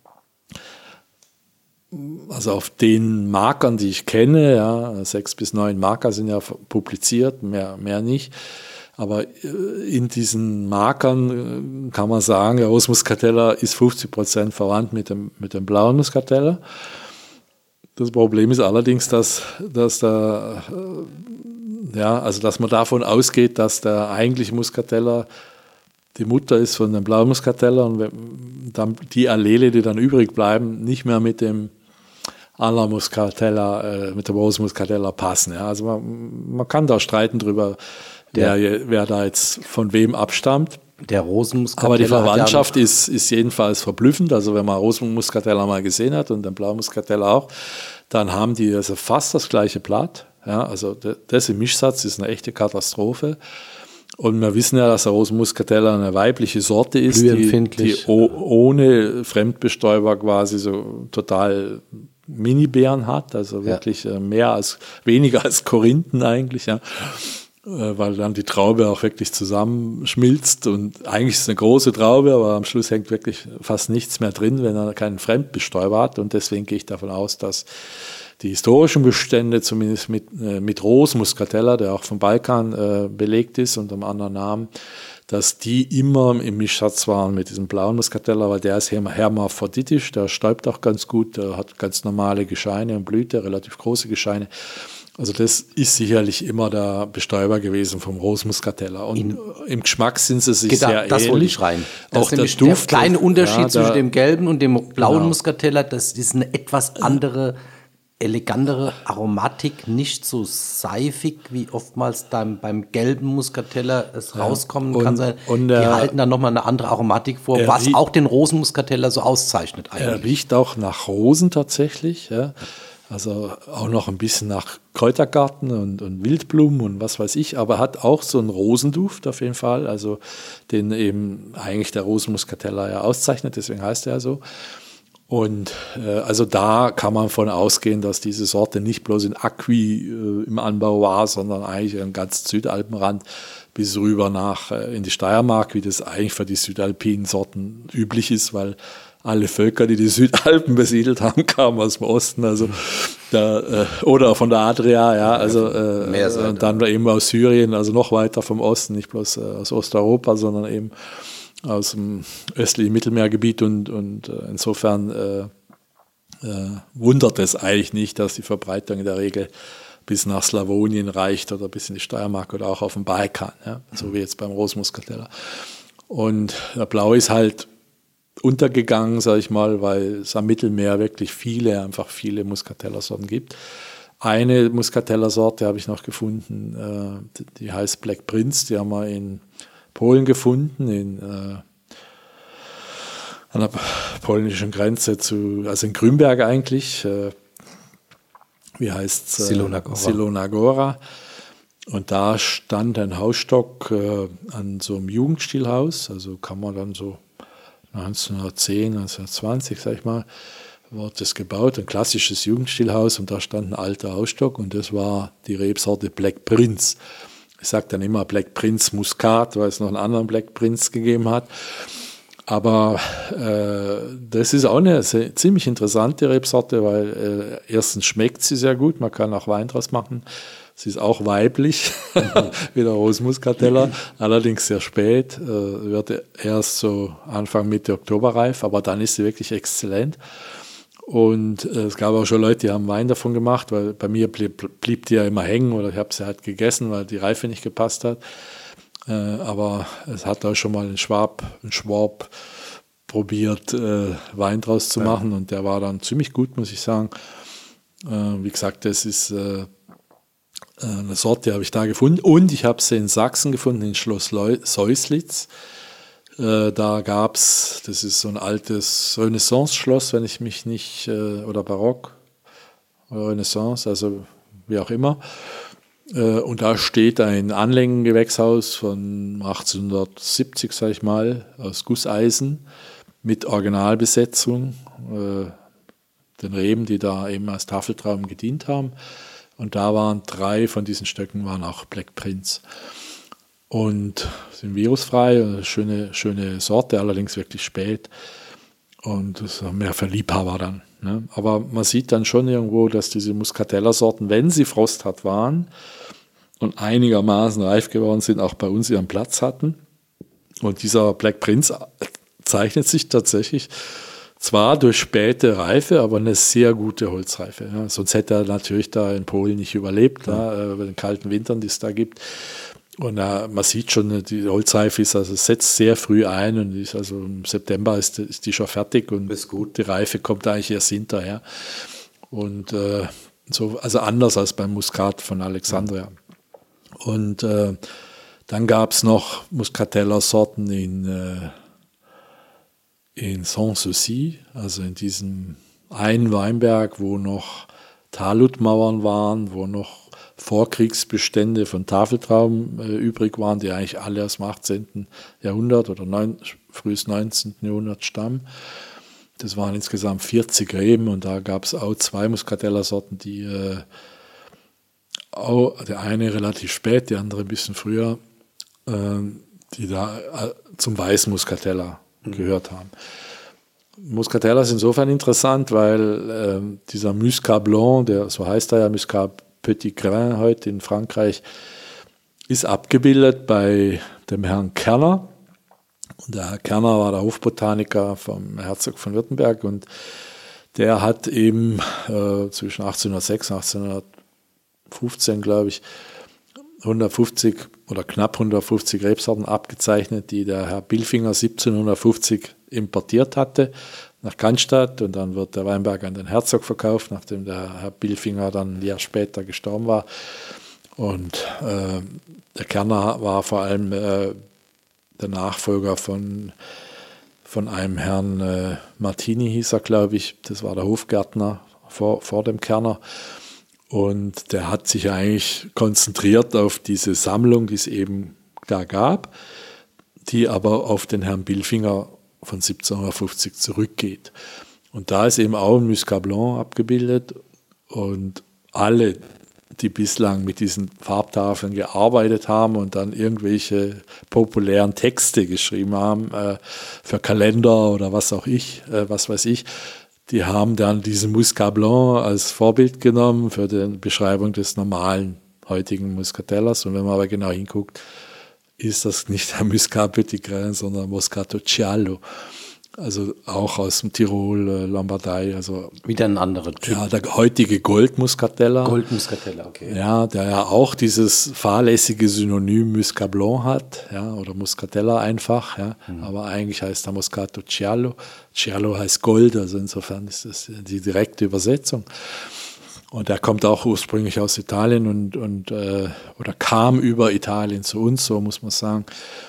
Speaker 3: also auf den Markern, die ich kenne, ja, sechs bis neun Marker sind ja publiziert, mehr, mehr nicht. Aber in diesen Markern kann man sagen, der Rosenmuscateller ist fünfzig Prozent verwandt mit dem, mit dem blauen Muscateller. Das Problem ist allerdings, dass, dass, der, ja, also dass man davon ausgeht, dass der eigentliche Muscateller die Mutter ist von dem blauen Muscateller und dann die Allele, die dann übrig bleiben, nicht mehr mit dem anderen Muscateller, äh, mit dem Rosenmuscateller passen. Ja. Also man, man kann da streiten drüber, der, wer, wer da jetzt von wem abstammt.
Speaker 2: Der Rosenmuscateller.
Speaker 3: Aber die Verwandtschaft ja ist, ist jedenfalls verblüffend. Also wenn man Rosenmuscateller mal gesehen hat und den Blaumuscateller auch, dann haben die also fast das gleiche Blatt. Ja, also das im Mischsatz ist eine echte Katastrophe. Und wir wissen ja, dass der Rosenmuscateller eine weibliche Sorte ist, die, die ohne Fremdbestäuber quasi so total Mini-Beeren hat. Also wirklich ja. mehr als, weniger als Korinthen eigentlich, ja. Weil dann die Traube auch wirklich zusammenschmilzt und eigentlich ist es eine große Traube, aber am Schluss hängt wirklich fast nichts mehr drin, wenn er keinen Fremdbestäuber hat, und deswegen gehe ich davon aus, dass die historischen Bestände zumindest mit, äh, mit Rosenmuscateller, der auch vom Balkan äh, belegt ist unter einem anderen Namen, dass die immer im Mischsatz waren mit diesem blauen Muscateller, weil der ist hermaphroditisch, der stäubt auch ganz gut, der hat ganz normale Gescheine und Blüte, relativ große Gescheine. Also das ist sicherlich immer der Bestäuber gewesen vom Rosenmuscateller. Und In, im Geschmack sind sie sich sehr
Speaker 2: das
Speaker 3: ähnlich.
Speaker 2: Wollte ich rein. Das
Speaker 3: auch der Duft.
Speaker 2: Der kleine Unterschied ja,
Speaker 3: der,
Speaker 2: zwischen dem gelben und dem blauen
Speaker 3: genau.
Speaker 2: Muscateller, das ist eine etwas andere, elegantere Aromatik, nicht so seifig, wie oftmals beim, beim gelben Muscateller es ja. rauskommen und, kann. Sein.
Speaker 3: Und
Speaker 2: die
Speaker 3: er,
Speaker 2: halten dann nochmal eine andere Aromatik vor, was riecht, auch den Rosenmuscateller so auszeichnet eigentlich.
Speaker 3: Er riecht auch nach Rosen tatsächlich, ja. Also auch noch ein bisschen nach Kräutergarten und, und Wildblumen und was weiß ich, aber hat auch so einen Rosenduft auf jeden Fall, also den eben eigentlich der Rosenmuscateller ja auszeichnet, deswegen heißt er ja so. Und äh, also da kann man von ausgehen, dass diese Sorte nicht bloß in Acqui äh, im Anbau war, sondern eigentlich am ganzen Südalpenrand bis rüber nach äh, in die Steiermark, wie das eigentlich für die südalpinen Sorten üblich ist, weil alle Völker, die die Südalpen besiedelt haben, kamen aus dem Osten, also da, äh, oder von der Adria, ja, also äh, und dann eben aus Syrien, also noch weiter vom Osten, nicht bloß äh, aus Osteuropa, sondern eben aus dem östlichen Mittelmeergebiet, und, und äh, insofern äh, äh, wundert es eigentlich nicht, dass die Verbreitung in der Regel bis nach Slawonien reicht oder bis in die Steiermark oder auch auf dem Balkan, ja, so wie jetzt beim Rosenmuscateller. Und der Blau ist halt untergegangen, sage ich mal, weil es am Mittelmeer wirklich viele, einfach viele Muscateller-Sorten gibt. Eine Muscateller-Sorte habe ich noch gefunden, äh, die heißt Black Prince, die haben wir in Polen gefunden, in, äh, an der polnischen Grenze zu, also in Grünberg eigentlich, äh, wie heißt es?
Speaker 2: Zielona Góra.
Speaker 3: Zielona Góra. Und da stand ein Hausstock äh, an so einem Jugendstilhaus, also kann man dann so neunzehnhundertzehn, neunzehnhundertzwanzig, sag ich mal, wurde das gebaut, ein klassisches Jugendstilhaus, und da stand ein alter Hausstock, und das war die Rebsorte Black Prince. Ich sage dann immer Black Prince Muscat, weil es noch einen anderen Black Prince gegeben hat. Aber äh, das ist auch eine sehr, ziemlich interessante Rebsorte, weil äh, erstens schmeckt sie sehr gut, man kann auch Wein draus machen. Sie ist auch weiblich, wie der Rosmuscatella, allerdings sehr spät, äh, wird erst so Anfang, Mitte Oktober reif, aber dann ist sie wirklich exzellent. Und äh, es gab auch schon Leute, die haben Wein davon gemacht, weil bei mir blieb, blieb die ja immer hängen, oder ich habe sie halt gegessen, weil die Reife nicht gepasst hat. Äh, aber es hat auch schon mal ein Schwab, ein Schwab probiert, äh, Wein draus zu machen, und der war dann ziemlich gut, muss ich sagen. Äh, wie gesagt, das ist äh, eine Sorte, habe ich da gefunden, und ich habe sie in Sachsen gefunden, in Schloss Seuslitz. Äh, da gab es, das ist so ein altes Renaissance-Schloss, wenn ich mich nicht, äh, oder Barock, oder Renaissance, also wie auch immer. Äh, und da steht ein Anlängengewächshaus von achtzehnhundertsiebzig, sage ich mal, aus Gusseisen mit Originalbesetzung, äh, den Reben, die da eben als Tafeltrauben gedient haben. Und da waren drei von diesen Stöcken waren auch Black Prince. Und sind virusfrei, eine schöne, schöne Sorte, allerdings wirklich spät. Und das ist mehr für Liebhaber dann. Ne? Aber man sieht dann schon irgendwo, dass diese Muscatella-Sorten, wenn sie frosthart waren und einigermaßen reif geworden sind, auch bei uns ihren Platz hatten. Und dieser Black Prince zeichnet sich tatsächlich zwar durch späte Reife, aber eine sehr gute Holzreife. Ja. Sonst hätte er natürlich da in Polen nicht überlebt, ja. Ja, bei den kalten Wintern, die es da gibt. Und äh, man sieht schon, die Holzreife ist, also setzt sehr früh ein, und ist also im September ist, ist die schon fertig, und ist gut. Die Reife kommt eigentlich erst hinterher. Und äh, so, also anders als beim Muscat von Alexandria. Und äh, dann gab es noch Muscatella-Sorten in äh, in Sanssouci, also in diesem einen Weinberg, wo noch Taludmauern waren, wo noch Vorkriegsbestände von Tafeltrauben äh, übrig waren, die eigentlich alle aus dem achtzehnten Jahrhundert oder neun, frühes neunzehnten Jahrhundert stammen. Das waren insgesamt vierzig Reben, und da gab es auch zwei Muscatella-Sorten, die äh, auch, der eine relativ spät, die andere ein bisschen früher, äh, die da äh, zum weißen Muscatella gehört haben. Muscatella ist insofern interessant, weil äh, dieser Muscat Blanc, der, so heißt er ja, Muscat Petit Grain heute in Frankreich, ist abgebildet bei dem Herrn Kerner. Und der Herr Kerner war der Hofbotaniker vom Herzog von Württemberg, und der hat eben äh, zwischen achtzehnhundertsechs und achtzehnhundertfünfzehn, glaube ich, hundertfünfzig oder knapp hundertfünfzig Rebsorten abgezeichnet, die der Herr Bilfinger siebzehnhundertfünfzig importiert hatte nach Cannstatt, und dann wird der Weinberg an den Herzog verkauft, nachdem der Herr Bilfinger dann ein Jahr später gestorben war. Und äh, der Kerner war vor allem äh, der Nachfolger von, von einem Herrn äh, Martini, hieß er, glaube ich. Das war der Hofgärtner vor, vor dem Kerner. Und der hat sich eigentlich konzentriert auf diese Sammlung, die es eben da gab, die aber auf den Herrn Bilfinger von siebzehnhundertfünfzig zurückgeht. Und da ist eben auch ein Muscat Blanc abgebildet, und alle, die bislang mit diesen Farbtafeln gearbeitet haben und dann irgendwelche populären Texte geschrieben haben, äh, für Kalender oder was auch ich, äh, was weiß ich, die haben dann diesen Muscat Blanc als Vorbild genommen für die Beschreibung des normalen heutigen Muscatellas. Und wenn man aber genau hinguckt, ist das nicht der Muscat Petit Grain, sondern Moscato Giallo. Also auch aus dem Tirol, Lombardei. Also
Speaker 2: wieder ein anderer Typ.
Speaker 3: Ja, der heutige Goldmuscatella.
Speaker 2: Goldmuscatella, okay.
Speaker 3: Ja, der ja auch dieses fahrlässige Synonym Muscat Blanc hat, ja, oder Muscatella einfach, ja. Mhm. Aber eigentlich heißt er Moscato Giallo. Giallo heißt Gold, also insofern ist das die direkte Übersetzung. Und er kommt auch ursprünglich aus Italien und, und äh, oder kam über Italien zu uns, so muss man sagen.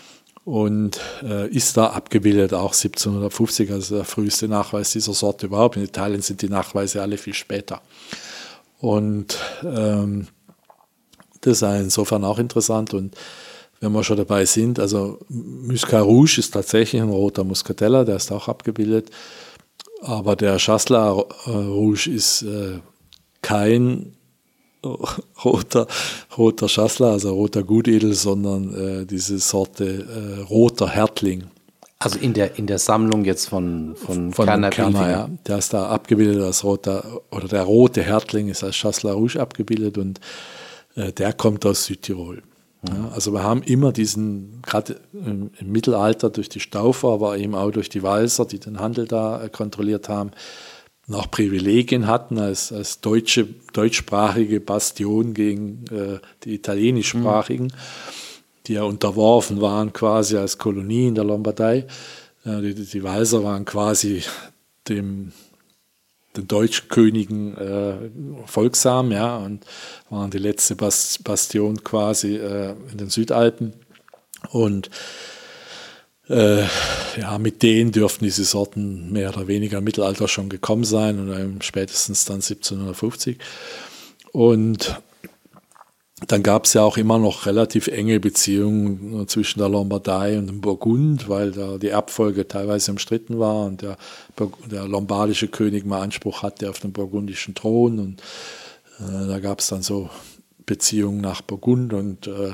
Speaker 3: Und äh, ist da abgebildet, auch siebzehnhundertfünfzig, also der früheste Nachweis dieser Sorte überhaupt. In Italien sind die Nachweise alle viel später. Und ähm, Das ist insofern auch interessant. Und wenn wir schon dabei sind, also Muscat Rouge ist tatsächlich ein roter Muscatella, der ist auch abgebildet. Aber der Chasselas Rouge ist äh, kein roter, roter Chasselas, also roter Gutedel, sondern äh, diese Sorte äh, roter Härtling.
Speaker 2: Also in der, in der Sammlung jetzt von, von,
Speaker 3: von
Speaker 2: Kerner,
Speaker 3: Kerner, ja. Der ist da abgebildet als roter, oder der rote Härtling ist als Chasselas Rouge abgebildet und äh, der kommt aus Südtirol. Mhm. Ja, also wir haben immer diesen, gerade im, im Mittelalter durch die Staufer, aber eben auch durch die Walser, die den Handel da äh, kontrolliert haben, noch Privilegien hatten als, als deutsche, deutschsprachige Bastion gegen äh, die italienischsprachigen, mhm. die ja unterworfen waren quasi als Kolonie in der Lombardei. Äh, die, die Walser waren quasi dem, den deutschen Königen äh, folgsam, ja, und waren die letzte Bastion quasi äh, in den Südalpen. Und Äh, ja, mit denen dürften diese Sorten mehr oder weniger im Mittelalter schon gekommen sein und ähm, spätestens dann siebzehnhundertfünfzig. Und dann gab es ja auch immer noch relativ enge Beziehungen zwischen der Lombardei und dem Burgund, weil da die Erbfolge teilweise umstritten war und der, der lombardische König mal Anspruch hatte auf den burgundischen Thron. Und äh, da gab es dann so Beziehungen nach Burgund und äh,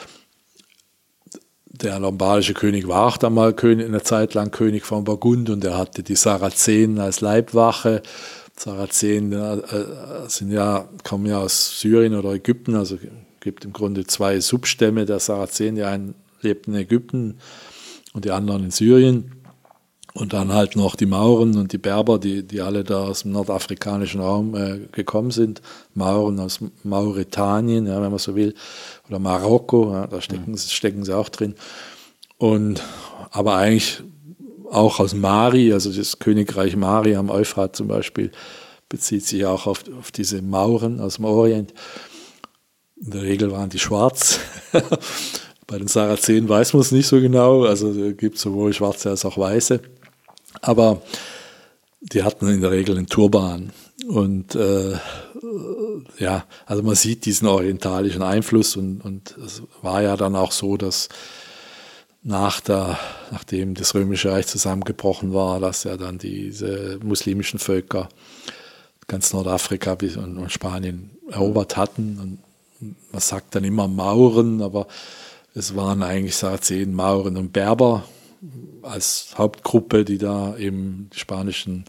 Speaker 3: der lombardische König war auch dann mal König, eine Zeit lang König von Burgund und er hatte die Sarazenen als Leibwache. Sarazenen äh, sind ja, kommen ja aus Syrien oder Ägypten, also es gibt im Grunde zwei Substämme der Sarazenen, die einen lebten in Ägypten und die anderen in Syrien. Und dann halt noch die Mauren und die Berber, die, die alle da aus dem nordafrikanischen Raum äh, gekommen sind. Mauren aus Mauretanien, ja, wenn man so will, oder Marokko, ja, da stecken, stecken sie auch drin. Und aber eigentlich auch aus Mari, also das Königreich Mari am Euphrat zum Beispiel, bezieht sich auch auf, auf diese Mauren aus dem Orient. In der Regel waren die schwarz. Bei den Sarazenen weiß man es nicht so genau, also es gibt sowohl schwarze als auch weiße. Aber die hatten in der Regel einen Turban. Und äh, ja, also man sieht diesen orientalischen Einfluss und, und es war ja dann auch so, dass nach der, nachdem das Römische Reich zusammengebrochen war, dass ja dann diese muslimischen Völker ganz Nordafrika und, und Spanien erobert hatten. Und man sagt dann immer Mauren, aber es waren eigentlich Sarazenen, Mauren und Berber als Hauptgruppe, die da eben die spanischen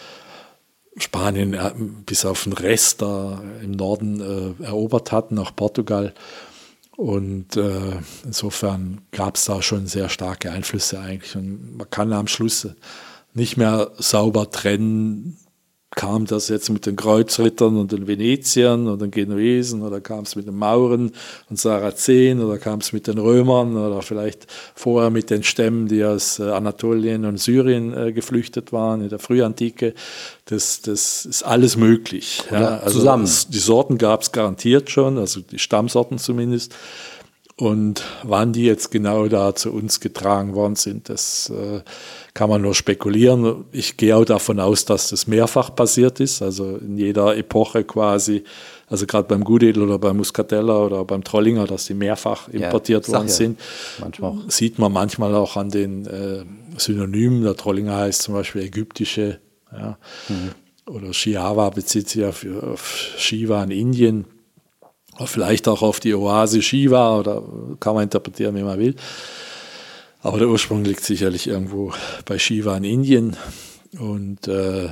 Speaker 3: Spanien äh, bis auf den Rest da im Norden äh, erobert hatten, auch Portugal. Und äh, insofern gab es da schon sehr starke Einflüsse eigentlich. Und man kann am Schluss nicht mehr sauber trennen, kam das jetzt mit den Kreuzrittern und den Veneziern und den Genuesen oder kam es mit den Mauren und Sarazenen oder kam es mit den Römern oder vielleicht vorher mit den Stämmen, die aus Anatolien und Syrien äh, geflüchtet waren in der Frühantike. Das, das ist alles möglich. Ja, also zusammen. Das, die Sorten gab es garantiert schon, also die Stammsorten zumindest. Und wann die jetzt genau da zu uns getragen worden sind, das äh, kann man nur spekulieren. Ich gehe auch davon aus, dass das mehrfach passiert ist, also in jeder Epoche quasi, also gerade beim Gutedel oder beim Muscatella oder beim Trollinger, dass die mehrfach importiert ja, worden ja. sind. Manchmal auch. Sieht man manchmal auch an den äh, Synonymen. Der Trollinger heißt zum Beispiel ägyptische, ja. Mhm. Oder Shiava bezieht sich auf, auf Shiva in Indien. Oder vielleicht auch auf die Oase Shiva, oder kann man interpretieren, wie man will. Aber der Ursprung liegt sicherlich irgendwo bei Shiva in Indien. Und äh,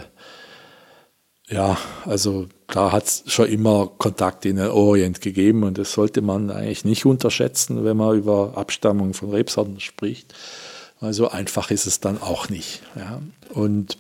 Speaker 3: ja, also da hat es schon immer Kontakt in den Orient gegeben und das sollte man eigentlich nicht unterschätzen, wenn man über Abstammung von Rebsorten spricht. Also einfach ist es dann auch nicht. Ja. Und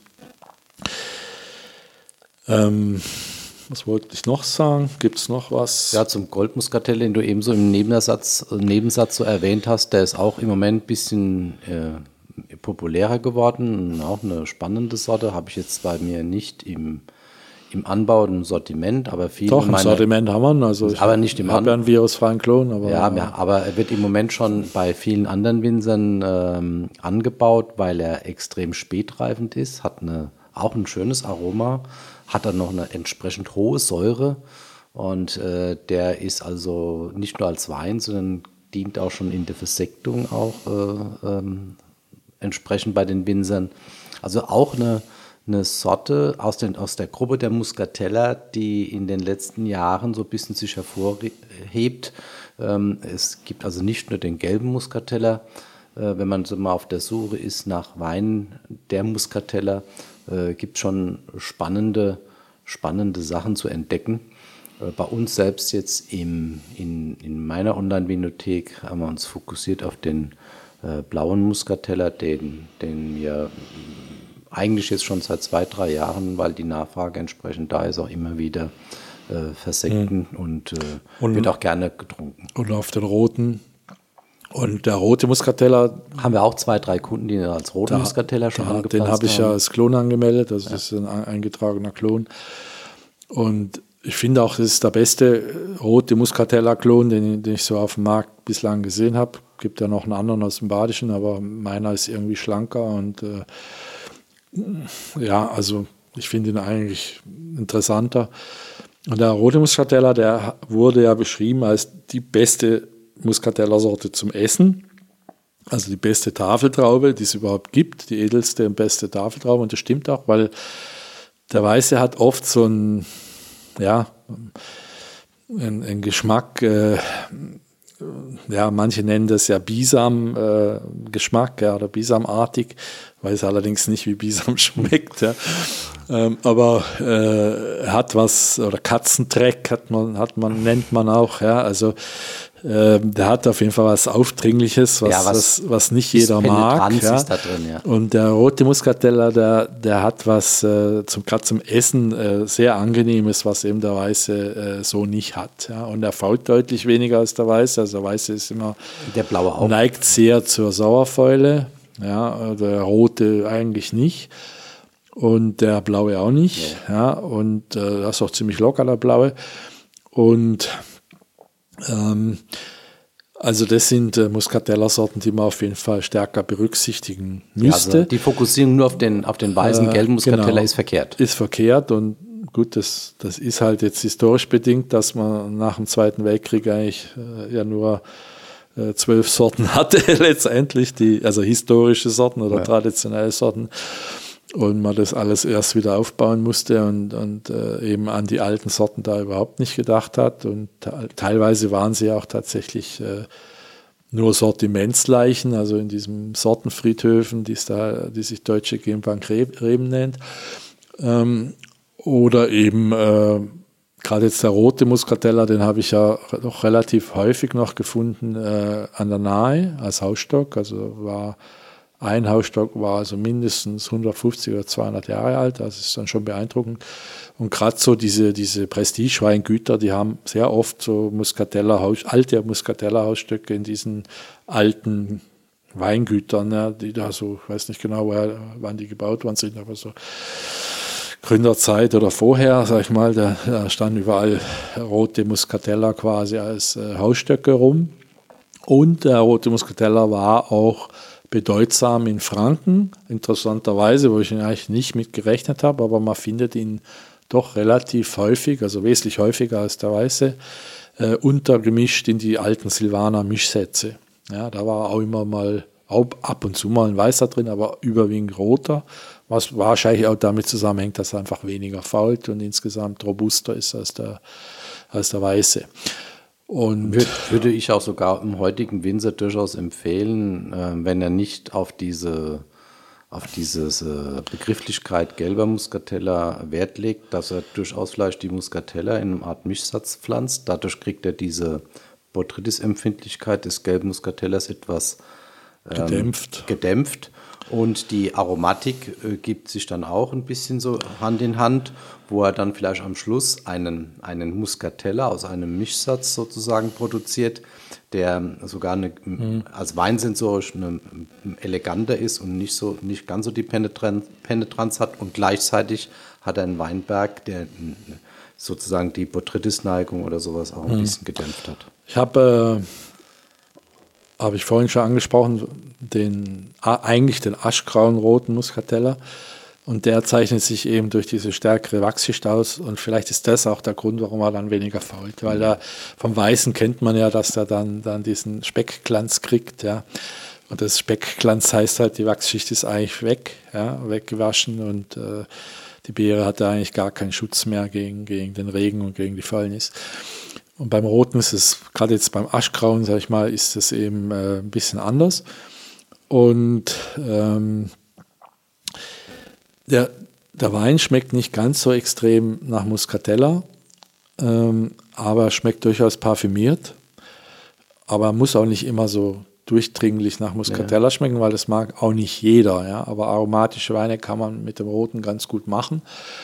Speaker 3: ähm, was wollte ich noch sagen? Gibt es noch was?
Speaker 2: Ja, zum Goldmuskatell, den du eben so im Nebensatz, Nebensatz so erwähnt hast, der ist auch im Moment ein bisschen äh, populärer geworden. Auch eine spannende Sorte, habe ich jetzt bei mir nicht im, im Anbau, im Sortiment, aber viele.
Speaker 3: Doch, im meine, Sortiment haben wir, also
Speaker 2: aber nicht im Anbau.
Speaker 3: Ja einen virusfreien Klon. Aber,
Speaker 2: ja, ja, aber er wird im Moment schon bei vielen anderen Winzern ähm, angebaut, weil er extrem spätreifend ist, hat eine, auch ein schönes Aroma, hat dann noch eine entsprechend hohe Säure Und äh, der ist also nicht nur als Wein, sondern dient auch schon in der Versektung auch äh, ähm, entsprechend bei den Winzern. Also auch eine, eine Sorte aus, den, aus der Gruppe der Muscatella, die in den letzten Jahren so ein bisschen sich hervorhebt. Ähm, es gibt also nicht nur den gelben Muscatella, äh, wenn man so mal auf der Suche ist nach Weinen der Muscatella, äh, gibt es schon spannende, spannende Sachen zu entdecken. Äh, bei uns selbst jetzt im, in, in meiner Online-Vinothek haben wir uns fokussiert auf den äh, blauen Muscatella, den, den wir eigentlich jetzt schon seit zwei, drei Jahren, weil die Nachfrage entsprechend da ist, auch immer wieder äh, versekten mhm. und, äh, und wird auch gerne getrunken.
Speaker 3: Und auf den roten. Und der rote Muscatella.
Speaker 2: Haben wir auch zwei, drei Kunden, die als roten Muscatella schon angepasst
Speaker 3: haben. Den habe ich ja als Klon angemeldet, also
Speaker 2: ja.
Speaker 3: das ist ein eingetragener Klon. Und ich finde auch, das ist der beste rote Muscatella-Klon, den, den ich so auf dem Markt bislang gesehen habe. Gibt ja noch einen anderen aus dem Badischen, aber meiner ist irgendwie schlanker und äh, ja, also ich finde ihn eigentlich interessanter. Und der rote Muscatella, der wurde ja beschrieben als die beste Muscatella-Sorte zum Essen. Also die beste Tafeltraube, die es überhaupt gibt, die edelste und beste Tafeltraube. Und das stimmt auch, weil der Weiße hat oft so einen, ja, einen, einen Geschmack, äh, ja, manche nennen das ja Bisam-Geschmack äh, ja, oder Bisamartig, weiß allerdings nicht, wie Bisam schmeckt. Ja. Ähm, aber äh, hat was, oder Katzendreck hat man, hat man, nennt man auch, ja, also äh, der hat auf jeden Fall was Aufdringliches, was, ja, was, was, was nicht jeder mag. Ja.
Speaker 2: Ist da drin, ja.
Speaker 3: Und der rote Muscatella, der, der hat was äh, zum, gerade zum Essen äh, sehr Angenehmes, was eben der Weiße äh, so nicht hat. Ja. Und er fault deutlich weniger als der Weiße, also der Weiße ist immer,
Speaker 2: der blaue auch.
Speaker 3: Neigt sehr zur Sauerfäule, ja, der rote eigentlich nicht. Und der blaue auch nicht. Ja. Ja, und äh, das ist auch ziemlich locker, der blaue. Und ähm, also das sind äh, Muscatella-Sorten, die man auf jeden Fall stärker berücksichtigen müsste.
Speaker 2: Ja, also die Fokussierung nur auf den, auf den weißen, gelben äh, Muscatella genau, ist verkehrt.
Speaker 3: Ist verkehrt und gut, das, das ist halt jetzt historisch bedingt, dass man nach dem Zweiten Weltkrieg eigentlich äh, ja nur äh, zwölf Sorten hatte letztendlich, die, also historische Sorten oder ja. traditionelle Sorten. Und man das alles erst wieder aufbauen musste und, und äh, eben an die alten Sorten da überhaupt nicht gedacht hat. Und teilweise waren sie auch tatsächlich äh, nur Sortimentsleichen, also in diesen Sortenfriedhöfen, die, da, die sich Deutsche Genbank Reben nennt. Ähm, oder eben äh, gerade jetzt der rote Muscatella, den habe ich ja noch relativ häufig noch gefunden äh, an der Nahe als Hausstock, also war ein Hausstock war also mindestens hundertfünfzig oder zweihundert Jahre alt, das ist dann schon beeindruckend. Und gerade so diese, diese Prestige-Weingüter, die haben sehr oft so Muscatella, alte Muscatella-Hausstöcke in diesen alten Weingütern, ja, die da so, ich weiß nicht genau, woher, wann die gebaut worden sind, aber so Gründerzeit oder vorher, sag ich mal, da, da standen überall rote Muscatella quasi als äh, Hausstöcke rum. Und der rote Muscatella war auch bedeutsam in Franken, interessanterweise, wo ich ihn eigentlich nicht mit gerechnet habe, aber man findet ihn doch relativ häufig, also wesentlich häufiger als der Weiße, äh, untergemischt in die alten Silvaner Mischsätze. Ja, da war auch immer mal, auch ab und zu mal ein Weißer drin, aber überwiegend roter, was wahrscheinlich auch damit zusammenhängt, dass er einfach weniger fault und insgesamt robuster ist als der, als der Weiße. Und
Speaker 2: würde ich auch sogar im heutigen Winzer durchaus empfehlen, äh, wenn er nicht auf diese, auf diese äh, Begrifflichkeit gelber Muscatella Wert legt, dass er durchaus vielleicht die Muscatella in einer Art Mischsatz pflanzt. Dadurch kriegt er diese Botrytis-Empfindlichkeit des gelben Muscatellas etwas ähm,
Speaker 3: gedämpft.
Speaker 2: gedämpft. Und die Aromatik äh, gibt sich dann auch ein bisschen so Hand in Hand, wo er dann vielleicht am Schluss einen, einen Muscatella aus einem Mischsatz sozusagen produziert, der sogar eine, mhm. als weinsensorisch eine, eleganter ist und nicht, so, nicht ganz so die Penetranz, Penetranz hat. Und gleichzeitig hat er einen Weinberg, der sozusagen die Botrytis-Neigung oder sowas auch ein mhm. bisschen gedämpft hat.
Speaker 3: Ich habe... Äh habe ich vorhin schon angesprochen, den, eigentlich den aschgrauen roten Muscatella. Und der zeichnet sich eben durch diese stärkere Wachsschicht aus. Und vielleicht ist das auch der Grund, warum er dann weniger fault. Weil da vom Weißen kennt man ja, dass er dann, dann diesen Speckglanz kriegt. Ja. Und das Speckglanz heißt halt, die Wachsschicht ist eigentlich weg, ja, weggewaschen. Und äh, die Beere hat da eigentlich gar keinen Schutz mehr gegen, gegen den Regen und gegen die Fäulnis. Und beim Roten ist es, gerade jetzt beim Aschgrauen, sag ich mal, ist es eben äh, ein bisschen anders. Und ähm, Der, der Wein schmeckt nicht ganz so extrem nach Muscatella, ähm, aber schmeckt durchaus parfümiert. Aber muss auch nicht immer so durchdringlich nach Muscatella ja. schmecken, weil das mag auch nicht jeder. Ja? Aber aromatische Weine kann man mit dem Roten ganz gut machen.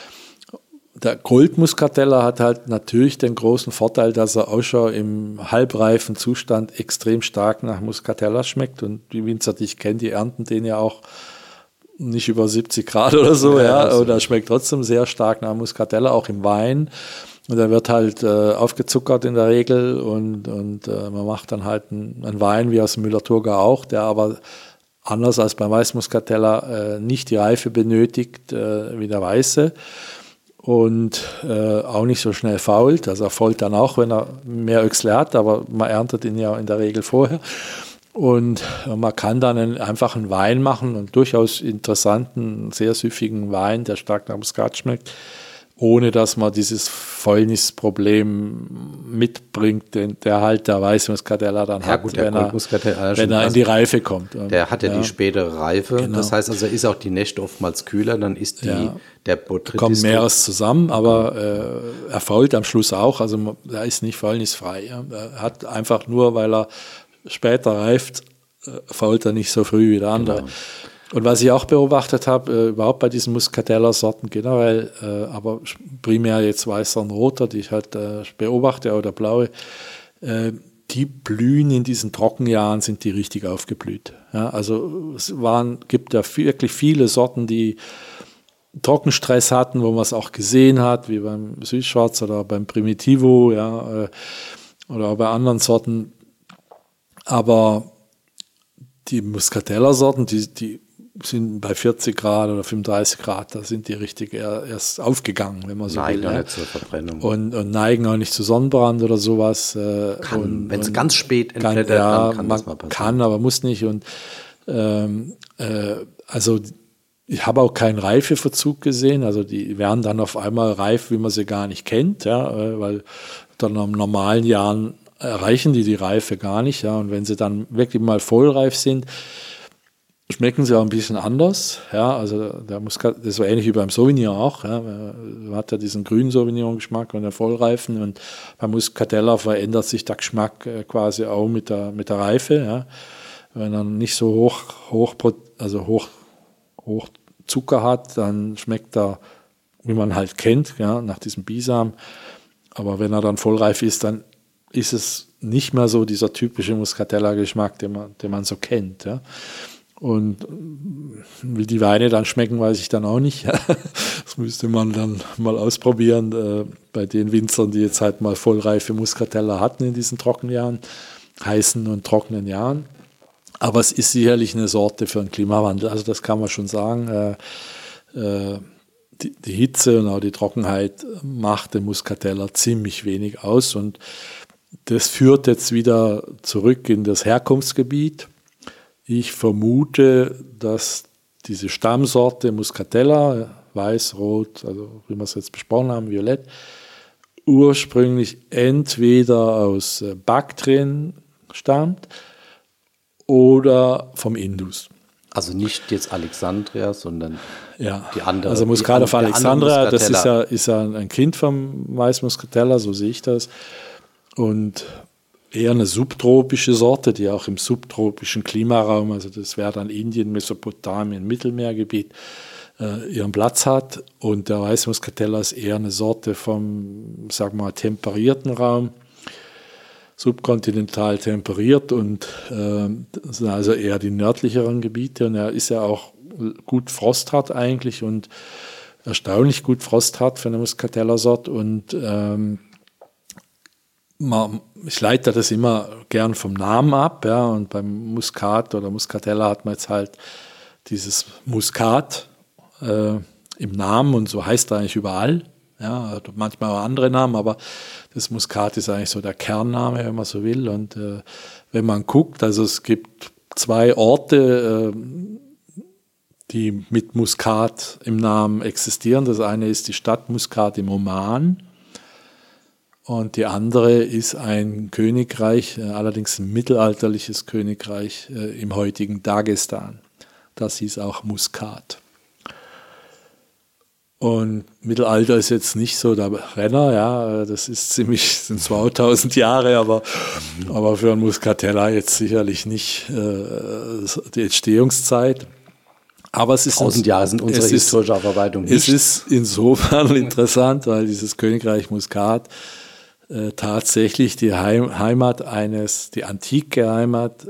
Speaker 3: Der Goldmuscatella hat halt natürlich den großen Vorteil, dass er auch schon im halbreifen Zustand extrem stark nach Muscatella schmeckt. Und die Winzer, die ich kenne, die ernten den ja auch nicht über siebzig Grad oder so, ja, ja. Also. Oder schmeckt trotzdem sehr stark nach Muscatella, auch im Wein. Und der wird halt äh, aufgezuckert in der Regel und, und äh, man macht dann halt einen, einen Wein wie aus dem Müller-Thurgau auch, der aber anders als beim Weißmuscatella äh, nicht die Reife benötigt äh, wie der Weiße und äh, auch nicht so schnell fault. Also er fault dann auch, wenn er mehr Öchsle hat, aber man erntet ihn ja in der Regel vorher. Und man kann dann einen einfachen Wein machen, einen durchaus interessanten, sehr süffigen Wein, der stark nach Muskat schmeckt, ohne dass man dieses Fäulnisproblem mitbringt, den, der halt der Weißmuscatella dann ja, hat, gut, wenn, er, wenn er in die Reife kommt.
Speaker 2: Der hat ja, ja die spätere Reife, genau. Das heißt also, ist auch die Nächte oftmals kühler, dann ist die, ja. der Botrytis...
Speaker 3: kommt mehreres zusammen, aber äh, er fault am Schluss auch, also er ist nicht fäulnisfrei. Ja. Er hat einfach nur, weil er später reift, äh, fault er nicht so früh wie der andere. Genau. Und was ich auch beobachtet habe, äh, überhaupt bei diesen Muscatella-Sorten generell, äh, aber primär jetzt weißer und roter, die ich halt äh, beobachte, oder blaue, äh, die blühen in diesen Trockenjahren, sind die richtig aufgeblüht. Ja, also es waren, gibt ja wirklich viele Sorten, die Trockenstress hatten, wo man es auch gesehen hat, wie beim Süßschwarz oder beim Primitivo, ja, äh, oder auch bei anderen Sorten. Aber die Muscatella-Sorten, die, die sind bei vierzig Grad oder fünfunddreißig Grad, da sind die richtig erst aufgegangen, wenn man so
Speaker 2: neigen
Speaker 3: will.
Speaker 2: Neigen auch nicht zur Verbrennung.
Speaker 3: Und, und neigen auch nicht zu Sonnenbrand oder sowas.
Speaker 2: Kann, wenn es ganz spät
Speaker 3: entblättert, ja, dann kann man das mal passieren. Kann, aber muss nicht. Und ähm, äh, also ich habe auch keinen Reifeverzug gesehen, also die werden dann auf einmal reif, wie man sie gar nicht kennt, ja, weil dann in normalen Jahren erreichen die die Reife gar nicht, ja, und wenn sie dann wirklich mal vollreif sind, schmecken sie auch ein bisschen anders, ja, also der Muskat, das war ähnlich wie beim Sauvignon auch, ja, man hat ja diesen grünen Sauvignon-Geschmack und den vollreifen, und beim Muscatella verändert sich der Geschmack quasi auch mit der, mit der Reife, ja, wenn er nicht so hoch, hoch, also hoch, hoch Zucker hat, dann schmeckt er, wie man halt kennt, ja, nach diesem Bisam, aber wenn er dann vollreif ist, dann ist es nicht mehr so dieser typische Muscatella-Geschmack, den man, den man so kennt. Ja. Und wie die Weine dann schmecken, weiß ich dann auch nicht. Das müsste man dann mal ausprobieren äh, bei den Winzern, die jetzt halt mal vollreife Muscatella hatten in diesen Trockenjahren, heißen und trockenen Jahren. Aber es ist sicherlich eine Sorte für einen Klimawandel. Also das kann man schon sagen. Äh, äh, die, die Hitze und auch die Trockenheit macht den Muscatella ziemlich wenig aus, und das führt jetzt wieder zurück in das Herkunftsgebiet. Ich vermute, dass diese Stammsorte Muscatella, weiß, rot, also wie wir es jetzt besprochen haben, violett, ursprünglich entweder aus Baktrien stammt oder vom Indus.
Speaker 2: Also nicht jetzt Alexandria, sondern
Speaker 3: ja,
Speaker 2: die andere.
Speaker 3: Also Muscat auf Alexandria, das ist ja, ist ja ein Kind vom Weißmuscatella, so sehe ich das. Und eher eine subtropische Sorte, die auch im subtropischen Klimaraum, also das wäre dann Indien, Mesopotamien, Mittelmeergebiet, äh, ihren Platz hat. Und der Weißmuscatella ist eher eine Sorte vom, sagen wir mal, temperierten Raum, subkontinental temperiert, und äh, das sind also eher die nördlicheren Gebiete. Und er ist ja auch gut frosthart eigentlich und erstaunlich gut frosthart für eine Muscatella-Sorte. Und ähm, Man, ich leite das immer gern vom Namen ab, ja, und beim Muscat oder Muscatella hat man jetzt halt dieses Muscat äh, im Namen und so heißt er eigentlich überall. Ja, hat manchmal auch andere Namen, aber das Muskat ist eigentlich so der Kernname, wenn man so will. Und äh, wenn man guckt, also es gibt zwei Orte, äh, die mit Muskat im Namen existieren. Das eine ist die Stadt Muscat im Oman und die andere ist ein Königreich, äh, allerdings ein mittelalterliches Königreich äh, im heutigen Dagestan. Das hieß auch Muscat. Und Mittelalter ist jetzt nicht so der Renner, ja, das ist ziemlich, sind zweitausend Jahre, aber, aber für einen Muscatella jetzt sicherlich nicht äh, die Entstehungszeit. Aber es ist
Speaker 2: tausend Jahre sind unsere historische Aufarbeitung nicht.
Speaker 3: Es ist insofern interessant, weil dieses Königreich Muscat äh, tatsächlich die Heim, Heimat eines, die antike Heimat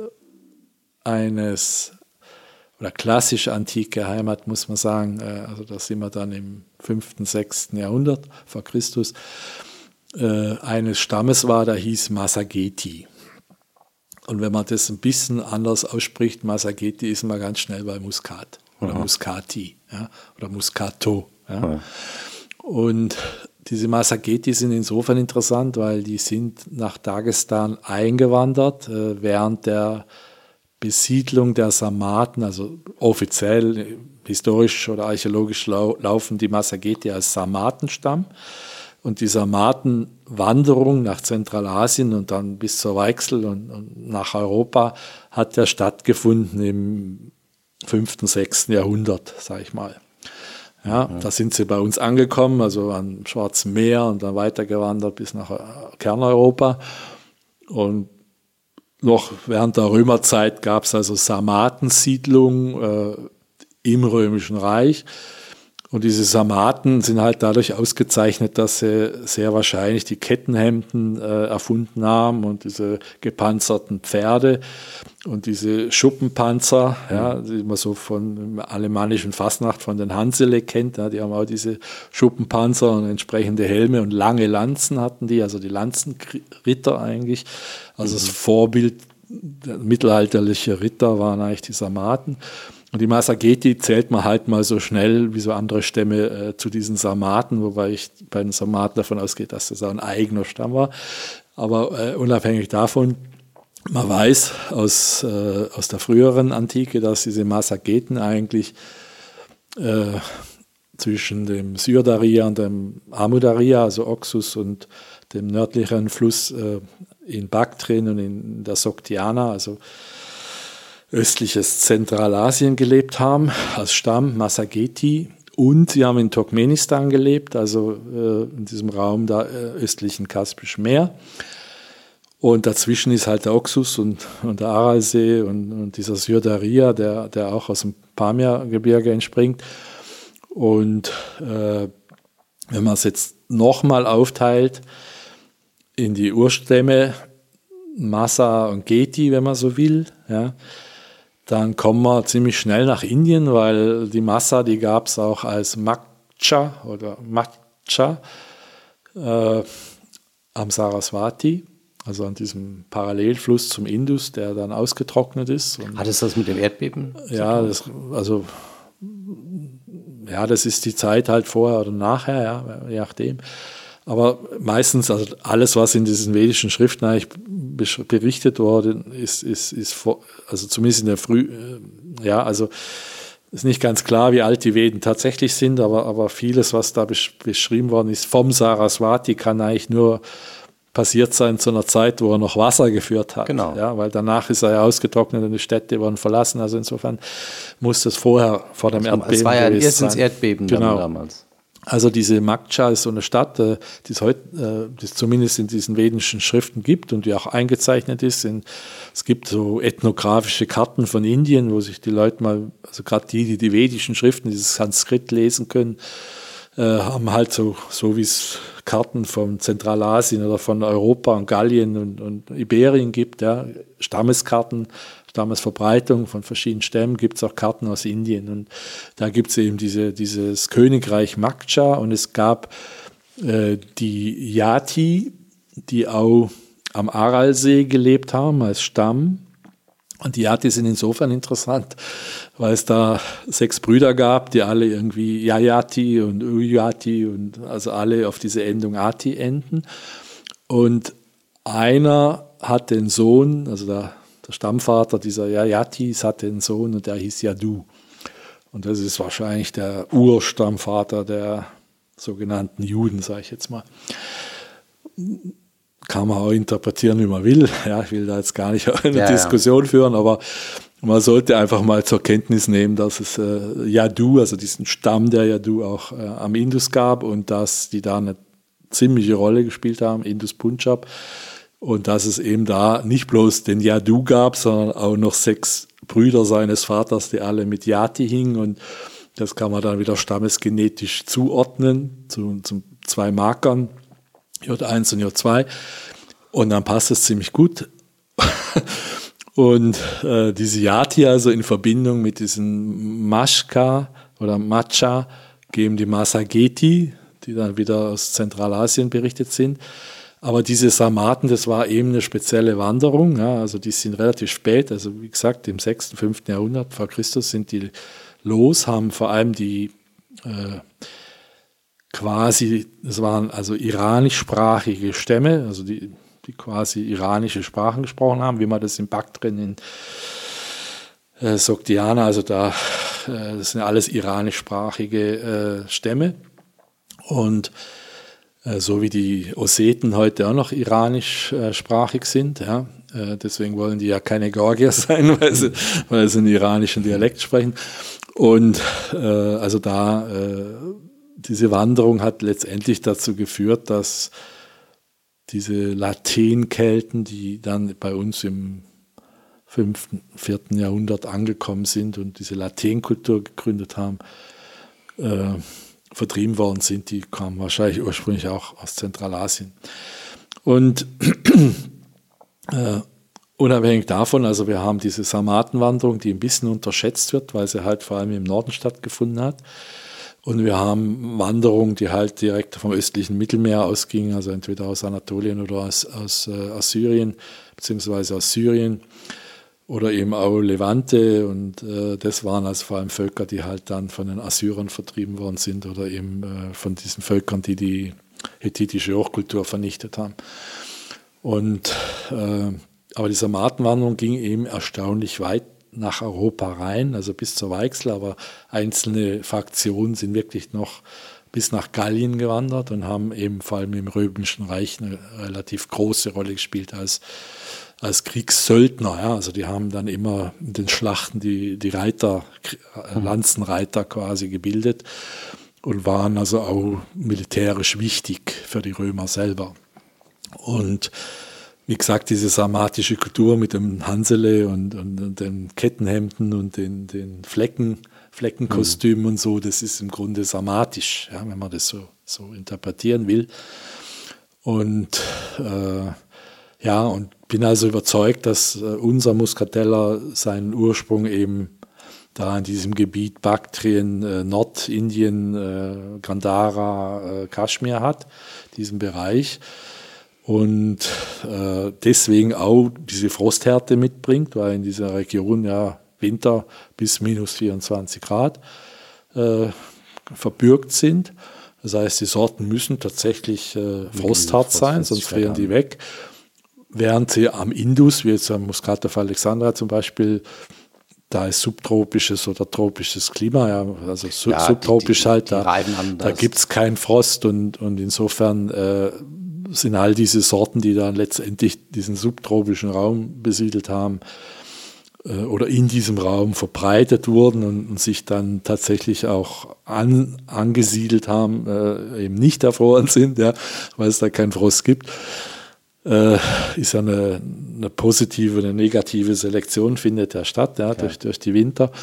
Speaker 3: eines oder klassische antike Heimat, muss man sagen, also da sind wir dann im fünften, sechsten Jahrhundert vor Christus, äh, eines Stammes war, der hieß Massageti. Und wenn man das ein bisschen anders ausspricht, Massageti, ist man ganz schnell bei Muscat oder Aha. Muscati, ja, oder Muscato. Ja. Und diese Massageti sind insofern interessant, weil die sind nach Dagestan eingewandert äh, während der Besiedlung der Sarmaten, also offiziell, historisch oder archäologisch lau- laufen die Massageti als Sarmatenstamm. Und die Sarmatenwanderung nach Zentralasien und dann bis zur Weichsel und, und nach Europa hat ja stattgefunden im fünften, sechsten Jahrhundert, sage ich mal. Ja, mhm. Da sind sie bei uns angekommen, also am Schwarzen Meer und dann weitergewandert bis nach Kerneuropa. Und noch während der Römerzeit gab es also Sarmatensiedlungen äh, im Römischen Reich. Und diese Sarmaten sind halt dadurch ausgezeichnet, dass sie sehr wahrscheinlich die Kettenhemden äh, erfunden haben und diese gepanzerten Pferde und diese Schuppenpanzer, ja, die man so von der alemannischen Fastnacht von den Hansele kennt. Ja, die haben auch diese Schuppenpanzer und entsprechende Helme und lange Lanzen hatten die, also die Lanzenritter eigentlich. Also mhm. das Vorbild der mittelalterlichen Ritter waren eigentlich die Sarmaten. Und die Massageti zählt man halt mal so schnell wie so andere Stämme äh, zu diesen Sarmaten, wobei ich bei den Sarmaten davon ausgehe, dass das auch ein eigener Stamm war. Aber äh, unabhängig davon, man weiß aus, äh, aus der früheren Antike, dass diese Massageten eigentlich äh, zwischen dem Syr-Daria und dem Amu-Daria, also Oxus und dem nördlichen Fluss äh, in Baktrien und in der Sogdiana, also östliches Zentralasien gelebt haben, als Stamm Massageti. Und sie haben in Turkmenistan gelebt, also äh, in diesem Raum da äh, östlichen Kaspischen Meer. Und dazwischen ist halt der Oxus und, und der Aralsee und, und dieser Syr-Daria, der, der auch aus dem Pamir-Gebirge entspringt. Und äh, wenn man es jetzt nochmal aufteilt in die Urstämme Massa und Geti, wenn man so will, ja, dann kommen wir ziemlich schnell nach Indien, weil die Massa, die gab es auch als Makcha oder Matcha äh, am Saraswati, also an diesem Parallelfluss zum Indus, der dann ausgetrocknet ist. Und
Speaker 2: hat es das mit dem Erdbeben?
Speaker 3: Ja, das, also ja, das ist die Zeit halt vorher oder nachher, ja, je nachdem. Aber meistens, also alles, was in diesen vedischen Schriften eigentlich berichtet worden ist, ist, ist vor, also zumindest in der Früh, ja, also ist nicht ganz klar, wie alt die Veden tatsächlich sind, aber, aber vieles, was da besch- beschrieben worden ist vom Saraswati, kann eigentlich nur passiert sein zu einer Zeit, wo er noch Wasser geführt hat.
Speaker 2: Genau.
Speaker 3: Ja, weil danach ist er ja ausgetrocknet und die Städte wurden verlassen. Also insofern muss das vorher, vor dem
Speaker 2: also,
Speaker 3: Erdbeben
Speaker 2: es war ja
Speaker 3: gewesen
Speaker 2: erstens
Speaker 3: sein.
Speaker 2: Erdbeben
Speaker 3: Genau.
Speaker 2: damals.
Speaker 3: Also diese Makcha ist so eine Stadt, die es heute, die es zumindest in diesen vedischen Schriften gibt und die auch eingezeichnet ist. In, es gibt so ethnografische Karten von Indien, wo sich die Leute mal, also gerade die, die die vedischen Schriften, dieses Sanskrit lesen können, äh, haben halt so, so wie es Karten von Zentralasien oder von Europa und Gallien und, und Iberien gibt, ja, Stammeskarten, Stammesverbreitung von verschiedenen Stämmen, gibt es auch Karten aus Indien. Und da gibt es eben diese, dieses Königreich Makcha und es gab äh, die Yati, die auch am Aralsee gelebt haben als Stamm. Und die Yati sind insofern interessant, weil es da sechs Brüder gab, die alle irgendwie Yayati und Uyati und also alle auf diese Endung Ati enden. Und einer hat den Sohn, also der, der Stammvater dieser Yayatis hat den Sohn und der hieß Yadu. Und das ist wahrscheinlich der Urstammvater der sogenannten Juden, sage ich jetzt mal. Kann man auch interpretieren, wie man will. Ja, ich will da jetzt gar nicht eine ja, Diskussion ja. führen, aber man sollte einfach mal zur Kenntnis nehmen, dass es äh, Yadu, also diesen Stamm der Yadu auch äh, am Indus gab und dass die da eine ziemliche Rolle gespielt haben, Indus Punjab, und dass es eben da nicht bloß den Yadu gab, sondern auch noch sechs Brüder seines Vaters, die alle mit Yati hingen, und das kann man dann wieder stammesgenetisch zuordnen zu, zu zwei Markern, J eins und J zwei, und dann passt es ziemlich gut. Und äh, diese Yati also in Verbindung mit diesen Mashka oder Macha geben die Massageti, die dann wieder aus Zentralasien berichtet sind. Aber diese Sarmaten, das war eben eine spezielle Wanderung, ja, also die sind relativ spät, also wie gesagt im sechsten, fünften Jahrhundert vor Christus sind die los, haben vor allem die äh, quasi, das waren also iranischsprachige Stämme, also die, die quasi iranische Sprachen gesprochen haben, wie man das in Baktrien, in äh, Sogdiana, also da, äh, das sind alles iranischsprachige äh, Stämme. Und äh, so wie die Osseten heute auch noch iranischsprachig sind, ja, äh, deswegen wollen die ja keine Georgier sein, weil sie, weil sie einen iranischen Dialekt sprechen. Und äh, also da äh, diese Wanderung hat letztendlich dazu geführt, dass diese Latènkelten, die dann bei uns im fünften, vierten Jahrhundert angekommen sind und diese Latènkultur gegründet haben, äh, vertrieben worden sind. Die kamen wahrscheinlich ursprünglich auch aus Zentralasien. Und äh, unabhängig davon, also wir haben diese Sarmatenwanderung, die ein bisschen unterschätzt wird, weil sie halt vor allem im Norden stattgefunden hat. Und wir haben Wanderungen, die halt direkt vom östlichen Mittelmeer ausgingen, also entweder aus Anatolien oder aus, aus äh, Assyrien, beziehungsweise aus Syrien oder eben auch Levante. Und äh, das waren also vor allem Völker, die halt dann von den Assyrern vertrieben worden sind oder eben äh, von diesen Völkern, die die hethitische Hochkultur vernichtet haben. Und, äh, aber die Sarmatenwanderung ging eben erstaunlich weit nach Europa rein, also bis zur Weichsel, aber einzelne Fraktionen sind wirklich noch bis nach Gallien gewandert und haben eben vor allem im Römischen Reich eine relativ große Rolle gespielt als, als Kriegssöldner. Ja. Also die haben dann immer in den Schlachten die, die Reiter, Lanzenreiter quasi gebildet und waren also auch militärisch wichtig für die Römer selber. Und wie gesagt, diese sarmatische Kultur mit dem Hansele und, und, und den Kettenhemden und den, den Flecken, Fleckenkostümen mhm. und so, das ist im Grunde sarmatisch, ja, wenn man das so, so interpretieren will. Und äh, ja, und bin also überzeugt, dass äh, unser Muscateller seinen Ursprung eben da in diesem Gebiet Baktrien, äh, Nordindien, äh, Gandhara, äh, Kaschmir hat, diesen Bereich. Und äh, deswegen auch diese Frosthärte mitbringt, weil in dieser Region ja Winter bis minus vierundzwanzig Grad äh, verbürgt sind. Das heißt, die Sorten müssen tatsächlich äh, frosthart sein, sonst frieren die weg. Während sie am Indus, wie jetzt am Muscat of Alexandria zum Beispiel, da ist subtropisches oder tropisches Klima, ja, also su- ja, subtropisch die, die, halt, da, da gibt es keinen Frost und, und insofern äh, sind all diese Sorten, die dann letztendlich diesen subtropischen Raum besiedelt haben äh, oder in diesem Raum verbreitet wurden und, und sich dann tatsächlich auch an, angesiedelt haben, äh, eben nicht erfroren sind, ja, weil es da keinen Frost gibt, äh, ist ja eine, eine positive, eine negative Selektion findet ja statt, ja, okay. durch, durch die Winter.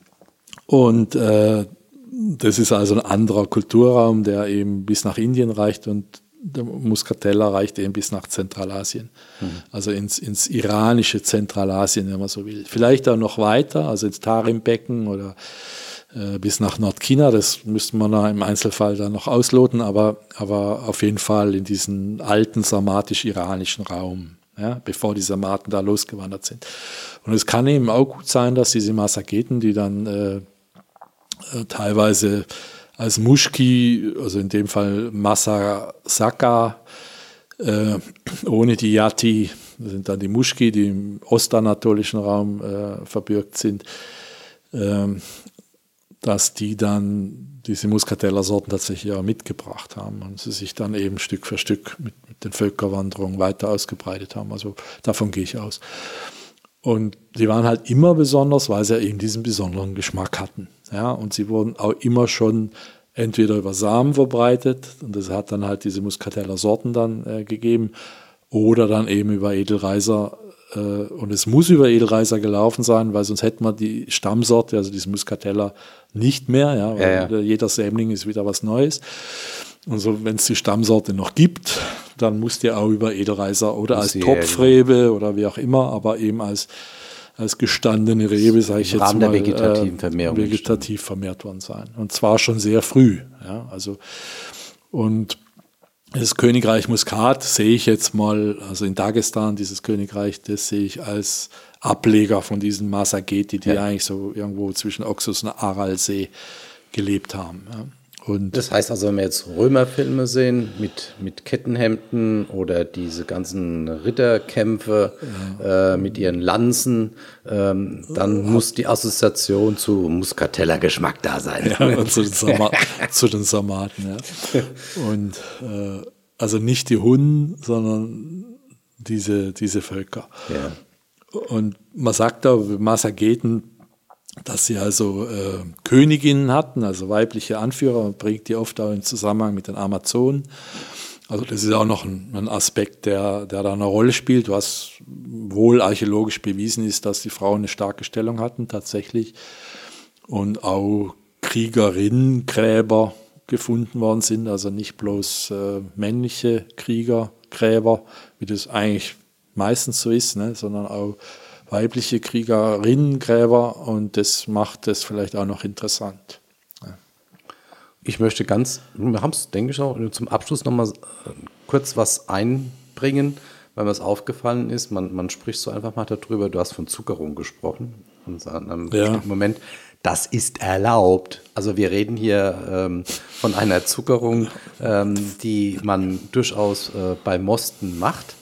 Speaker 3: Und äh, das ist also ein anderer Kulturraum, der eben bis nach Indien reicht und der Muscatella reicht eben bis nach Zentralasien, mhm. also ins, ins iranische Zentralasien, wenn man so will. Vielleicht auch noch weiter, also ins Tarim-Becken oder äh, bis nach Nordchina, das müsste man da im Einzelfall dann noch ausloten, aber, aber auf jeden Fall in diesen alten sarmatisch-iranischen Raum. ja, bevor die Sarmaten da losgewandert sind. Und es kann eben auch gut sein, dass diese Massageten, die dann äh, äh, teilweise als Muschki, also in dem Fall Massasaka, äh, ohne die Yati, das sind dann die Muschki, die im ostanatolischen Raum äh, verbürgt sind, äh, dass die dann diese Muscatella-Sorten tatsächlich auch mitgebracht haben und sie sich dann eben Stück für Stück mit, mit den Völkerwanderungen weiter ausgebreitet haben. Also davon gehe ich aus. Und die waren halt immer besonders, weil sie ja eben diesen besonderen Geschmack hatten. Ja, und sie wurden auch immer schon entweder über Samen verbreitet, und das hat dann halt diese Muscatella-Sorten dann äh, gegeben, oder dann eben über Edelreiser. Äh, und es muss über Edelreiser gelaufen sein, weil sonst hätten wir die Stammsorte, also diese Muscatella, nicht mehr. Ja, weil
Speaker 2: ja, ja.
Speaker 3: jeder Sämling ist wieder was Neues. Und so, wenn es die Stammsorte noch gibt, dann muss die auch über Edelreiser oder als Topfrebe oder wie auch immer, aber eben als, als gestandene Rebe, sage ich jetzt mal,
Speaker 2: der vegetativen Vermehrung
Speaker 3: äh, vegetativ vermehrt worden sein. Und zwar schon sehr früh. Ja, also, und das Königreich Muscat sehe ich jetzt mal, also in Dagestan, dieses Königreich, das sehe ich als Ableger von diesen Massageti, die ja. eigentlich so irgendwo zwischen Oxus und Aralsee gelebt haben. Ja. Und
Speaker 2: das heißt also, wenn wir jetzt Römerfilme sehen mit, mit Kettenhemden oder diese ganzen Ritterkämpfe ja. äh, mit ihren Lanzen, ähm, dann ja. muss die Assoziation zu Muscatella-Geschmack da sein.
Speaker 3: Ja, und zu den, Sama- zu den Sarmaten. Ja. Und äh, also nicht die Hunnen, sondern diese, diese Völker.
Speaker 2: Ja.
Speaker 3: Und man sagt da, Massageten, dass sie also äh, Königinnen hatten, also weibliche Anführer, und bringt die oft auch in Zusammenhang mit den Amazonen. Also das ist auch noch ein, ein Aspekt, der, der da eine Rolle spielt, was wohl archäologisch bewiesen ist, dass die Frauen eine starke Stellung hatten tatsächlich und auch Kriegerinnen, Gräber gefunden worden sind, also nicht bloß äh, männliche Krieger, Gräber, wie das eigentlich meistens so ist, ne, sondern auch weibliche Kriegerinnen, Gräber, und das macht es vielleicht auch noch interessant. Ja.
Speaker 2: Ich möchte ganz, wir haben es, denke ich auch, zum Abschluss nochmal kurz was einbringen, weil mir es aufgefallen ist, man, man spricht so einfach mal darüber, du hast von Zuckerung gesprochen, und an einem ja. bestimmten Moment, das ist erlaubt. Also wir reden hier ähm, von einer Zuckerung, ähm, die man durchaus äh, bei Mosten macht.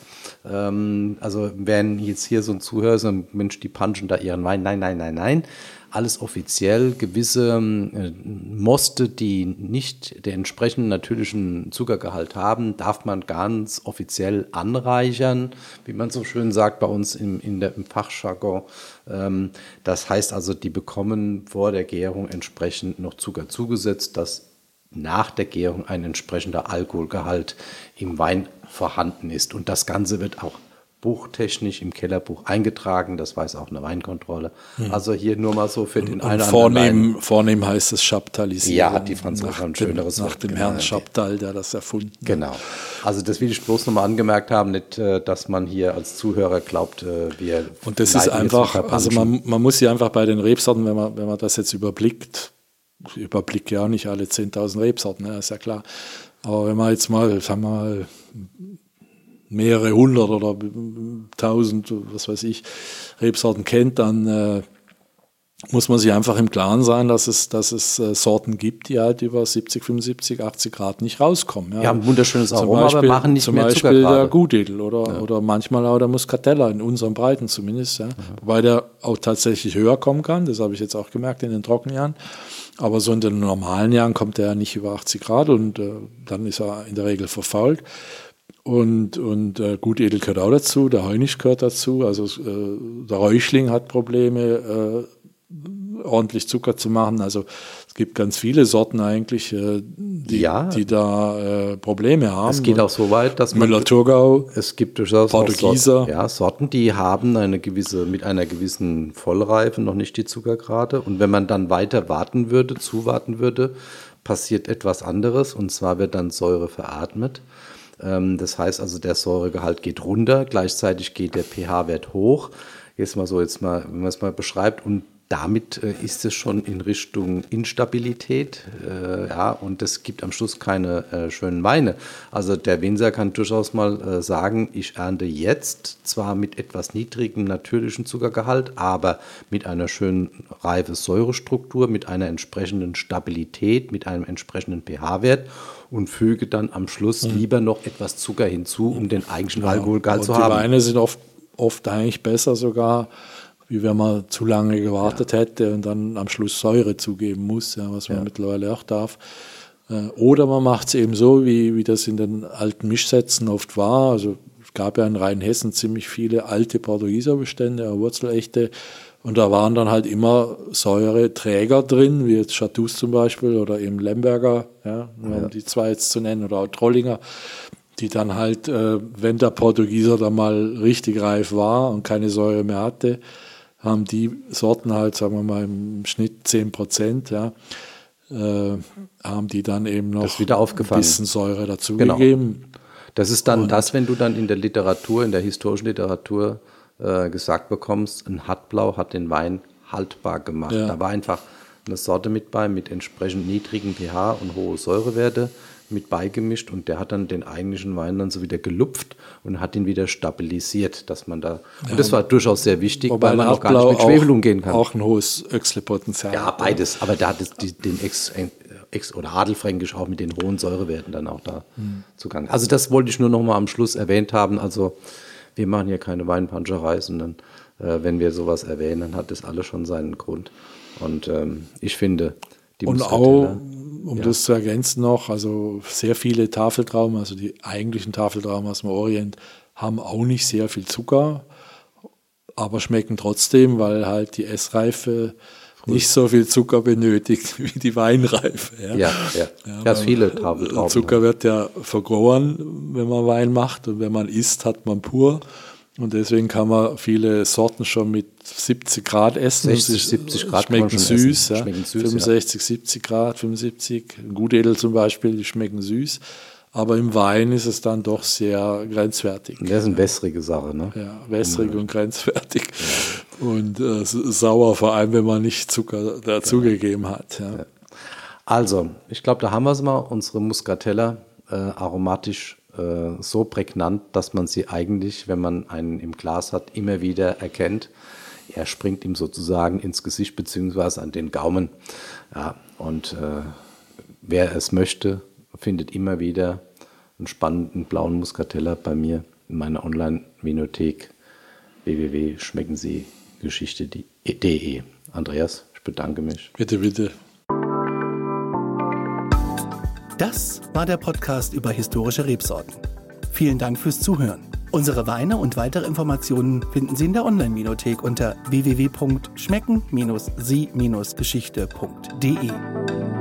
Speaker 2: Also wenn jetzt hier so ein Zuhörer so ein Mensch, die punchen da ihren Wein, nein, nein, nein, nein, alles offiziell, gewisse äh, Moste, die nicht den entsprechenden natürlichen Zuckergehalt haben, darf man ganz offiziell anreichern, wie man so schön sagt bei uns im, in der, im Fachjargon. Ähm, das heißt also, die bekommen vor der Gärung entsprechend noch Zucker zugesetzt, dass nach der Gärung ein entsprechender Alkoholgehalt im Wein vorhanden ist. Und das Ganze wird auch buchtechnisch im Kellerbuch eingetragen, das weiß auch eine Weinkontrolle. Hm. Also hier nur mal so für den
Speaker 3: und,
Speaker 2: einen
Speaker 3: und vornehm, vornehm heißt es Chaptalisieren.
Speaker 2: Ja, hat die Franzosen ein schöneres
Speaker 3: Nach dem Herrn Chaptal, der das erfunden hat.
Speaker 2: Genau. Also das will ich bloß nochmal angemerkt haben, nicht, dass man hier als Zuhörer glaubt, wir
Speaker 3: Und das ist einfach, also man, man muss hier einfach bei den Rebsorten, wenn man, wenn man das jetzt überblickt, ich überblicke ja auch nicht alle zehntausend Rebsorten, ne, ist ja klar. Aber wenn man jetzt mal, sagen wir mal, mehrere hundert oder tausend, was weiß ich, Rebsorten kennt, dann äh, muss man sich einfach im Klaren sein, dass es, dass es äh, Sorten gibt, die halt über siebzig, fünfundsiebzig, achtzig Grad nicht rauskommen. Ja,
Speaker 2: ja ein wunderschönes Aroma,
Speaker 3: Beispiel,
Speaker 2: aber machen nicht
Speaker 3: zum
Speaker 2: mehr
Speaker 3: Beispiel
Speaker 2: Zuckergrade.
Speaker 3: Der Gutedel oder,
Speaker 2: ja.
Speaker 3: oder manchmal auch der Muscatella, in unseren Breiten zumindest. Ja. Mhm. Wobei der auch tatsächlich höher kommen kann, das habe ich jetzt auch gemerkt in den Trockenjahren. Aber so in den normalen Jahren kommt er nicht über achtzig Grad und äh, dann ist er in der Regel verfault. Und, und äh, Gutedel gehört auch dazu, der Heunisch gehört dazu. Also äh, der Räuchling hat Probleme, äh, ordentlich Zucker zu machen. Also es gibt ganz viele Sorten eigentlich, äh, die,
Speaker 2: ja.
Speaker 3: die da äh, Probleme haben.
Speaker 2: Es geht auch so weit, dass man
Speaker 3: Müller-Thurgau,
Speaker 2: es gibt durchaus
Speaker 3: Portugieser.
Speaker 2: Sorten, ja, Sorten, die haben eine gewisse, mit einer gewissen Vollreife noch nicht die Zuckergrade. Und wenn man dann weiter warten würde, zuwarten würde, passiert etwas anderes. Und zwar wird dann Säure veratmet. Das heißt also, der Säuregehalt geht runter, gleichzeitig geht der pH-Wert hoch. Jetzt mal so, jetzt mal, wenn man es mal beschreibt. Und damit äh, ist es schon in Richtung Instabilität, äh, ja, und das gibt am Schluss keine äh, schönen Weine. Also der Winzer kann durchaus mal äh, sagen, ich ernte jetzt zwar mit etwas niedrigem natürlichen Zuckergehalt, aber mit einer schönen reife Säurestruktur, mit einer entsprechenden Stabilität, mit einem entsprechenden pH-Wert und füge dann am Schluss mhm. lieber noch etwas Zucker hinzu, um den eigentlichen ja, Alkoholgehalt zu haben.
Speaker 3: Die Weine sind oft, oft eigentlich besser sogar, wie wenn man zu lange gewartet ja. hätte und dann am Schluss Säure zugeben muss, ja, was man ja. mittlerweile auch darf. Oder man macht es eben so, wie, wie das in den alten Mischsätzen oft war. Also es gab ja in Rheinhessen ziemlich viele alte Portugieser Bestände, Wurzelechte. Und da waren dann halt immer Säureträger drin, wie jetzt Chateaus zum Beispiel oder eben Lemberger, ja, um ja. die zwei jetzt zu nennen, oder auch Trollinger, die dann halt, äh, wenn der Portugieser dann mal richtig reif war und keine Säure mehr hatte, haben die Sorten halt, sagen wir mal, im Schnitt zehn Prozent, ja, äh, haben die dann eben noch
Speaker 2: wieder
Speaker 3: ein bisschen Säure dazugegeben.
Speaker 2: Genau. Das ist dann und das, wenn du dann in der Literatur, in der historischen Literatur äh, gesagt bekommst, ein Hartblau hat den Wein haltbar gemacht. Ja. Da war einfach eine Sorte mit bei, mit entsprechend niedrigen pH und hohe Säurewerte mit beigemischt und der hat dann den eigentlichen Wein dann so wieder gelupft und hat ihn wieder stabilisiert, dass man da, und ja, das war durchaus sehr wichtig, weil man auch gar nicht mit Schwefel umgehen kann.
Speaker 3: Auch ein hohes Öchsle-Potenzial.
Speaker 2: Ja, beides, aber da hat es die, den Ex, Ex oder Adelfränkisch auch mit den hohen Säurewerten dann auch da hm. zugange. Also das wollte ich nur noch mal am Schluss erwähnt haben, also wir machen hier keine Weinpanscherei, sondern äh, wenn wir sowas erwähnen, dann hat das alles schon seinen Grund und ähm, ich finde, die
Speaker 3: und auch, um ja. das zu ergänzen noch, also sehr viele Tafeltrauben, also die eigentlichen Tafeltrauben aus dem Orient, haben auch nicht sehr viel Zucker, aber schmecken trotzdem, weil halt die Essreife Früh. nicht so viel Zucker benötigt wie die Weinreife. Ja,
Speaker 2: ja, ja. ja, ja viele Tafeltrauben.
Speaker 3: Zucker wird ja vergoren, wenn man Wein macht, und wenn man isst, hat man pur. Und deswegen kann man viele Sorten schon mit siebzig Grad essen.
Speaker 2: sechzig, siebzig Grad
Speaker 3: schmecken süß, ja.
Speaker 2: schmecken süß.
Speaker 3: fünfundsechzig, ja. siebzig Grad, fünfundsiebzig. Gutedel zum Beispiel, die schmecken süß. Aber im Wein ist es dann doch sehr grenzwertig.
Speaker 2: Und das ist eine wässrige Sache, ne?
Speaker 3: Ja, wässrig mhm. und grenzwertig. Ja. Und äh, sauer, vor allem, wenn man nicht Zucker dazugegeben ja. hat. Ja. Ja.
Speaker 2: Also, ich glaube, da haben wir es mal, unsere Muscatella äh, aromatisch so prägnant, dass man sie eigentlich, wenn man einen im Glas hat, immer wieder erkennt. Er springt ihm sozusagen ins Gesicht beziehungsweise an den Gaumen. Ja, und äh, wer es möchte, findet immer wieder einen spannenden blauen Muscatella bei mir in meiner Online-Vinothek w w w punkt schmecken sie geschichte punkt de. Andreas, ich bedanke mich.
Speaker 3: Bitte, bitte.
Speaker 1: Das war der Podcast über historische Rebsorten. Vielen Dank fürs Zuhören. Unsere Weine und weitere Informationen finden Sie in der Online-Vinothek unter w w w punkt schmecken sie geschichte punkt de.